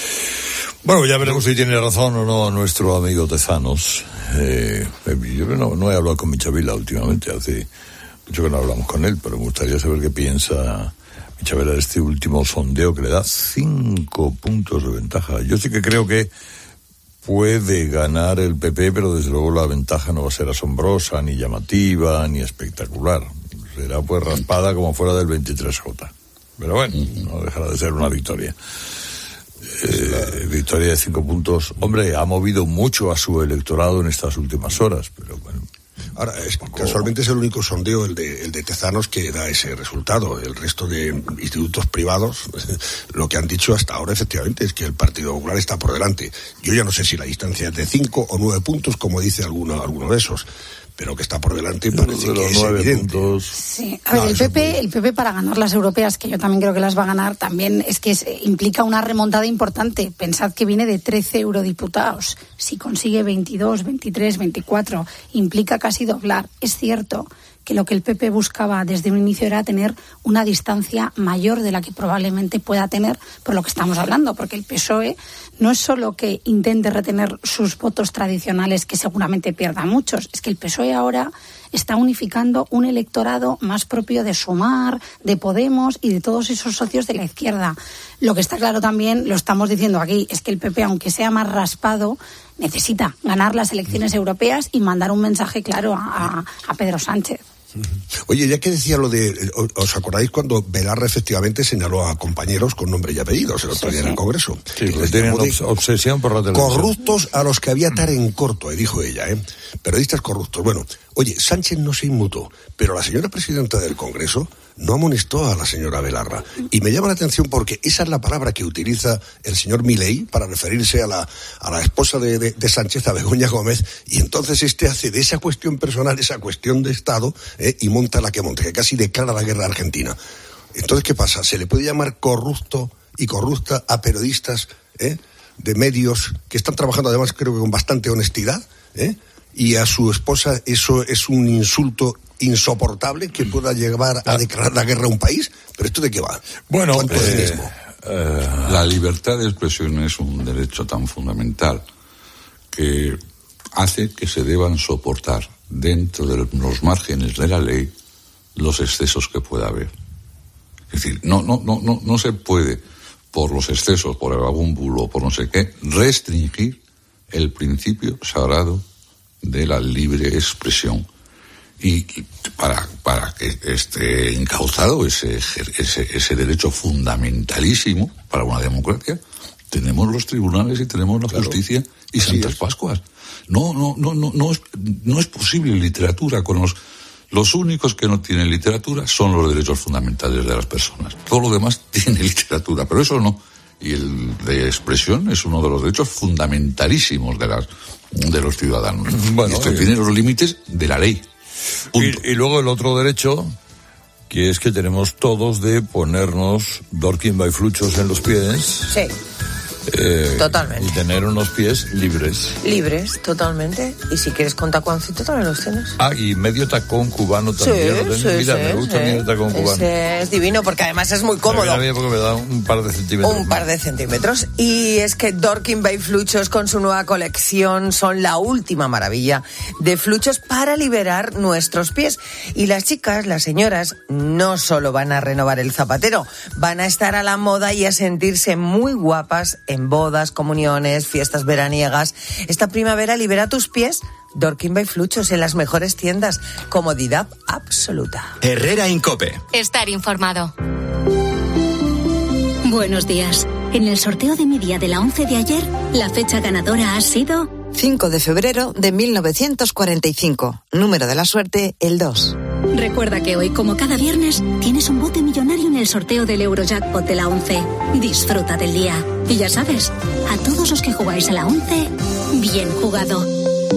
Bueno, ya veremos si tiene razón o no nuestro amigo Tezanos. Eh, yo no, no he hablado con Michavila últimamente, hace mucho que no hablamos con él, pero me gustaría saber qué piensa Michavila de este último sondeo que le da cinco puntos de ventaja. Yo sí que creo que puede ganar el P P, pero desde luego la ventaja no va a ser asombrosa, ni llamativa, ni espectacular. Será pues raspada como fuera del veintitrés J. Pero bueno, no dejará de ser una victoria. Eh, victoria de cinco puntos. Hombre, ha movido mucho a su electorado en estas últimas horas, pero bueno. Ahora, es, casualmente es el único sondeo, el de, el de Tezanos, que da ese resultado. El resto de institutos privados, lo que han dicho hasta ahora, efectivamente, es que el Partido Popular está por delante. Yo ya no sé si la distancia es de cinco o nueve puntos, como dice alguno, alguno de esos, pero que está por delante parece que es evidente. Puntos. Sí, a ver, no, el P P, el P P para ganar las europeas, que yo también creo que las va a ganar, también es que es, implica una remontada importante. Pensad que viene de trece eurodiputados. Si consigue veintidós, veintitrés, veinticuatro, implica casi doblar. Es cierto que lo que el P P buscaba desde un inicio era tener una distancia mayor de la que probablemente pueda tener por lo que estamos hablando, porque el P S O E no es solo que intente retener sus votos tradicionales, que seguramente pierda muchos, es que el P S O E ahora está unificando un electorado más propio de Sumar, de Podemos y de todos esos socios de la izquierda. Lo que está claro también, lo estamos diciendo aquí, es que el P P, aunque sea más raspado, necesita ganar las elecciones europeas y mandar un mensaje claro a, a, a Pedro Sánchez. Oye, ya que decía lo de, ¿os acordáis cuando Belarra efectivamente señaló a compañeros con nombre y apellidos el otro día en el Congreso? Sí, que tienen obs- obsesión por la televisión. Corruptos a los que había atar en corto, eh, dijo ella, ¿eh? Periodistas corruptos. Bueno, oye, Sánchez no se inmutó, pero la señora presidenta del Congreso no amonestó a la señora Belarra. Y me llama la atención porque esa es la palabra que utiliza el señor Milei para referirse a la, a la esposa de, de, de Sánchez, a Begoña Gómez, y entonces este hace de esa cuestión personal, esa cuestión de Estado, eh, y monta la que monta, que casi declara la guerra a Argentina. Entonces, ¿qué pasa? ¿Se le puede llamar corrupto y corrupta a periodistas eh, de medios que están trabajando además creo que con bastante honestidad, eh, y a su esposa eso es un insulto insoportable que pueda llevar a declarar la guerra a un país? ¿Pero esto de qué va? Bueno, eh, eh, la libertad de expresión es un derecho tan fundamental que hace que se deban soportar dentro de los márgenes de la ley los excesos que pueda haber. Es decir, no, no, no, no, no se puede, por los excesos, por algún bulo, por no sé qué, restringir el principio sagrado de la libre expresión. Y para, para que esté encauzado ese, ese, ese derecho fundamentalísimo para una democracia, tenemos los tribunales y tenemos la claro. justicia y Así Santas es. Pascuas. No, no, no, no, no es, no es posible literatura con los, los únicos que no tienen literatura son los derechos fundamentales de las personas. Todo lo demás tiene literatura, pero eso no. Y el de expresión es uno de los derechos fundamentalísimos de las, de los ciudadanos. Bueno, y esto eh, tiene los límites de la ley. Y, y luego el otro derecho, que es que tenemos todos de ponernos Dorking by Fluchos en los pies. Sí. Eh, totalmente. Y tener unos pies libres. Libres, totalmente. Y si quieres con taconcito también los tienes. Ah, y medio tacón cubano también. Sí, lo tengo. sí, Mira, sí, me gusta sí. medio tacón cubano. Ese es divino porque además es muy cómodo. A mí porque me da un par de centímetros. Un par de centímetros. Y es que Dorking by Fluchos con su nueva colección son la última maravilla de fluchos para liberar nuestros pies. Y las chicas, las señoras, no solo van a renovar el zapatero, van a estar a la moda y a sentirse muy guapas en bodas, comunidades, fiestas veraniegas. Esta primavera libera tus pies. Dorking by Fluchos en las mejores tiendas. Comodidad absoluta. Herrera Incope. Estar informado. Buenos días. En el sorteo de mi día de la once de ayer, la fecha ganadora ha sido cinco de febrero de mil novecientos cuarenta y cinco. Número de la suerte, el dos. Recuerda que hoy, como cada viernes, tienes un bote millonario en el sorteo del Eurojackpot de la once. Disfruta del día. Y ya sabes, a todos los que jugáis a la once, bien jugado.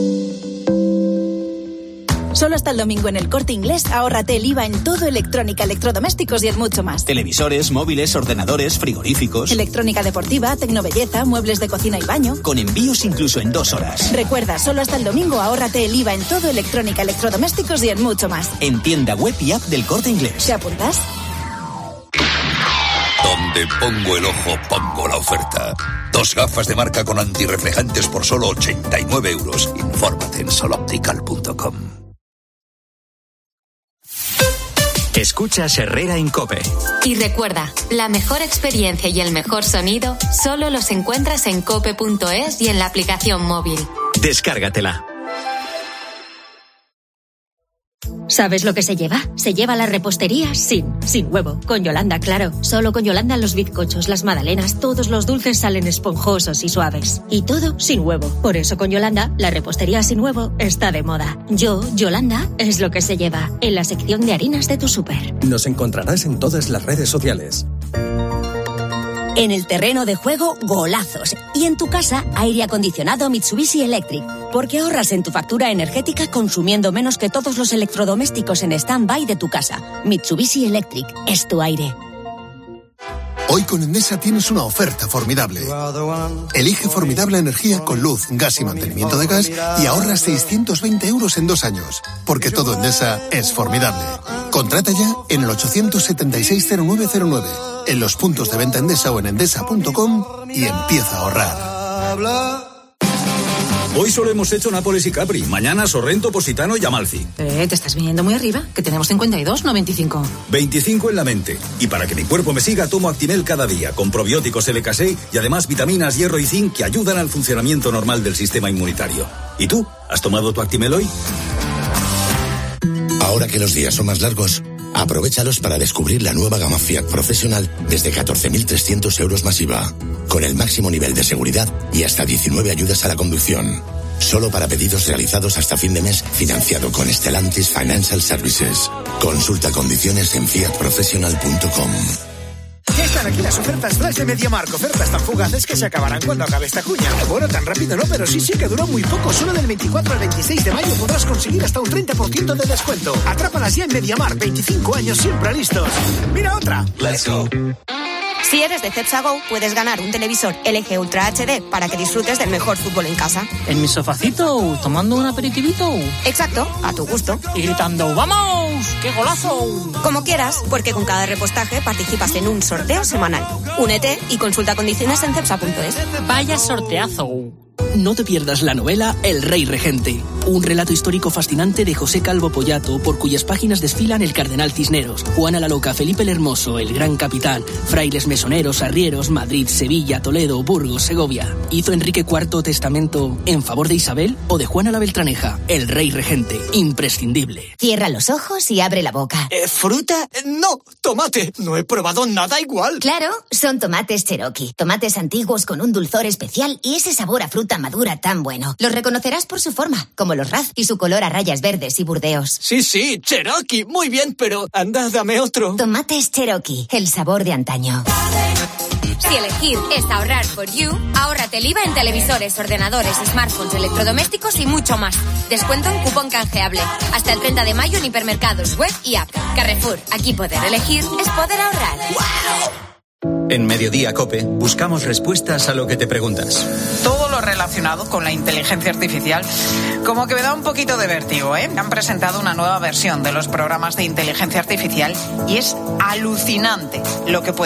Solo hasta el domingo en El Corte Inglés, ahórrate el I V A en todo electrónica, electrodomésticos y en mucho más. Televisores, móviles, ordenadores, frigoríficos. Electrónica deportiva, tecnobelleza, muebles de cocina y baño. Con envíos incluso en dos horas. Recuerda, solo hasta el domingo ahórrate el I V A en todo electrónica, electrodomésticos y en mucho más. En tienda web y app del Corte Inglés. ¿Te apuntas? Donde pongo el ojo, pongo la oferta. Dos gafas de marca con antirreflejantes por solo ochenta y nueve euros. Infórmate en soloptical punto com. Escuchas Herrera Incope. Y recuerda, la mejor experiencia y el mejor sonido solo los encuentras en cope punto es y en la aplicación móvil. Descárgatela. ¿Sabes lo que se lleva? Se lleva la repostería sin, sin huevo. Con Yolanda, claro. Solo con Yolanda los bizcochos, las magdalenas, todos los dulces salen esponjosos y suaves. Y todo sin huevo. Por eso con Yolanda, la repostería sin huevo está de moda. Yo, Yolanda, es lo que se lleva. En la sección de harinas de tu súper. Nos encontrarás en todas las redes sociales. En el terreno de juego, golazos. Y en tu casa, aire acondicionado Mitsubishi Electric. Porque ahorras en tu factura energética consumiendo menos que todos los electrodomésticos en stand-by de tu casa. Mitsubishi Electric es tu aire. Hoy con Endesa tienes una oferta formidable. Elige formidable energía con luz, gas y mantenimiento de gas y ahorras seiscientos veinte euros en dos años. Porque todo Endesa es formidable. Contrata ya en el ochocientos setenta y seis cero nueve cero nueve, en los puntos de venta Endesa o en endesa punto com y empieza a ahorrar. Hoy solo hemos hecho Nápoles y Capri. Mañana Sorrento, Positano y Amalfi. Eh, te estás viniendo muy arriba, que tenemos cincuenta y dos, no veinticinco. veinticinco en la mente. Y para que mi cuerpo me siga, tomo Actimel cada día, con probióticos L K S y además vitaminas, hierro y zinc que ayudan al funcionamiento normal del sistema inmunitario. ¿Y tú? ¿Has tomado tu Actimel hoy? Ahora que los días son más largos, aprovéchalos para descubrir la nueva gama Fiat Professional desde catorce mil trescientos euros más I V A, con el máximo nivel de seguridad y hasta diecinueve ayudas a la conducción. Solo para pedidos realizados hasta fin de mes, financiado con Stellantis Financial Services. Consulta condiciones en fiat professional punto com. Ya están aquí las ofertas flash de MediaMarkt, ofertas tan fugaces que se acabarán cuando acabe esta cuña. Bueno, tan rápido no, pero sí, sí que duró muy poco. Solo del veinticuatro al veintiséis de mayo podrás conseguir hasta un treinta por ciento de descuento. Atrápalas ya en MediaMarkt, veinticinco años siempre listos. ¡Mira otra! ¡Let's go! Si eres de Cepsa Go, puedes ganar un televisor L G Ultra H D para que disfrutes del mejor fútbol en casa. En mi sofacito, tomando un aperitivito. Exacto, a tu gusto. Y gritando, ¡vamos! ¡Qué golazo! Como quieras, porque con cada repostaje participas en un sorteo semanal. Únete y consulta condiciones en cepsa punto es. Vaya sorteazo. No te pierdas la novela El Rey Regente, un relato histórico fascinante de José Calvo Pollato, por cuyas páginas desfilan el cardenal Cisneros, Juana la Loca, Felipe el Hermoso, el Gran Capitán, frailes mesoneros, arrieros, Madrid, Sevilla, Toledo, Burgos, Segovia. ¿Hizo Enrique cuarto testamento en favor de Isabel o de Juana la Beltraneja? El Rey Regente, imprescindible. Cierra los ojos y abre la boca. Eh, ¿Fruta? No, tomate. No he probado nada igual. Claro, son tomates Cherokee. Tomates antiguos con un dulzor especial y ese sabor a fruta madura tan bueno. Los reconocerás por su forma, como los Raz, y su color a rayas verdes y burdeos. Sí, sí, Cherokee. Muy bien, pero anda, dame otro. Tomates Cherokee, el sabor de antaño. Si elegir es ahorrar for you, ahórrate el I V A en televisores, ordenadores, smartphones, electrodomésticos y mucho más. Descuento en cupón canjeable. Hasta el treinta de mayo en hipermercados, web y app. Carrefour, aquí poder elegir es poder ahorrar. ¡Wow! En Mediodía COPE buscamos respuestas a lo que te preguntas. Todo lo relacionado con la inteligencia artificial como que me da un poquito de vértigo, ¿eh? Han presentado una nueva versión de los programas de inteligencia artificial y es alucinante lo que puede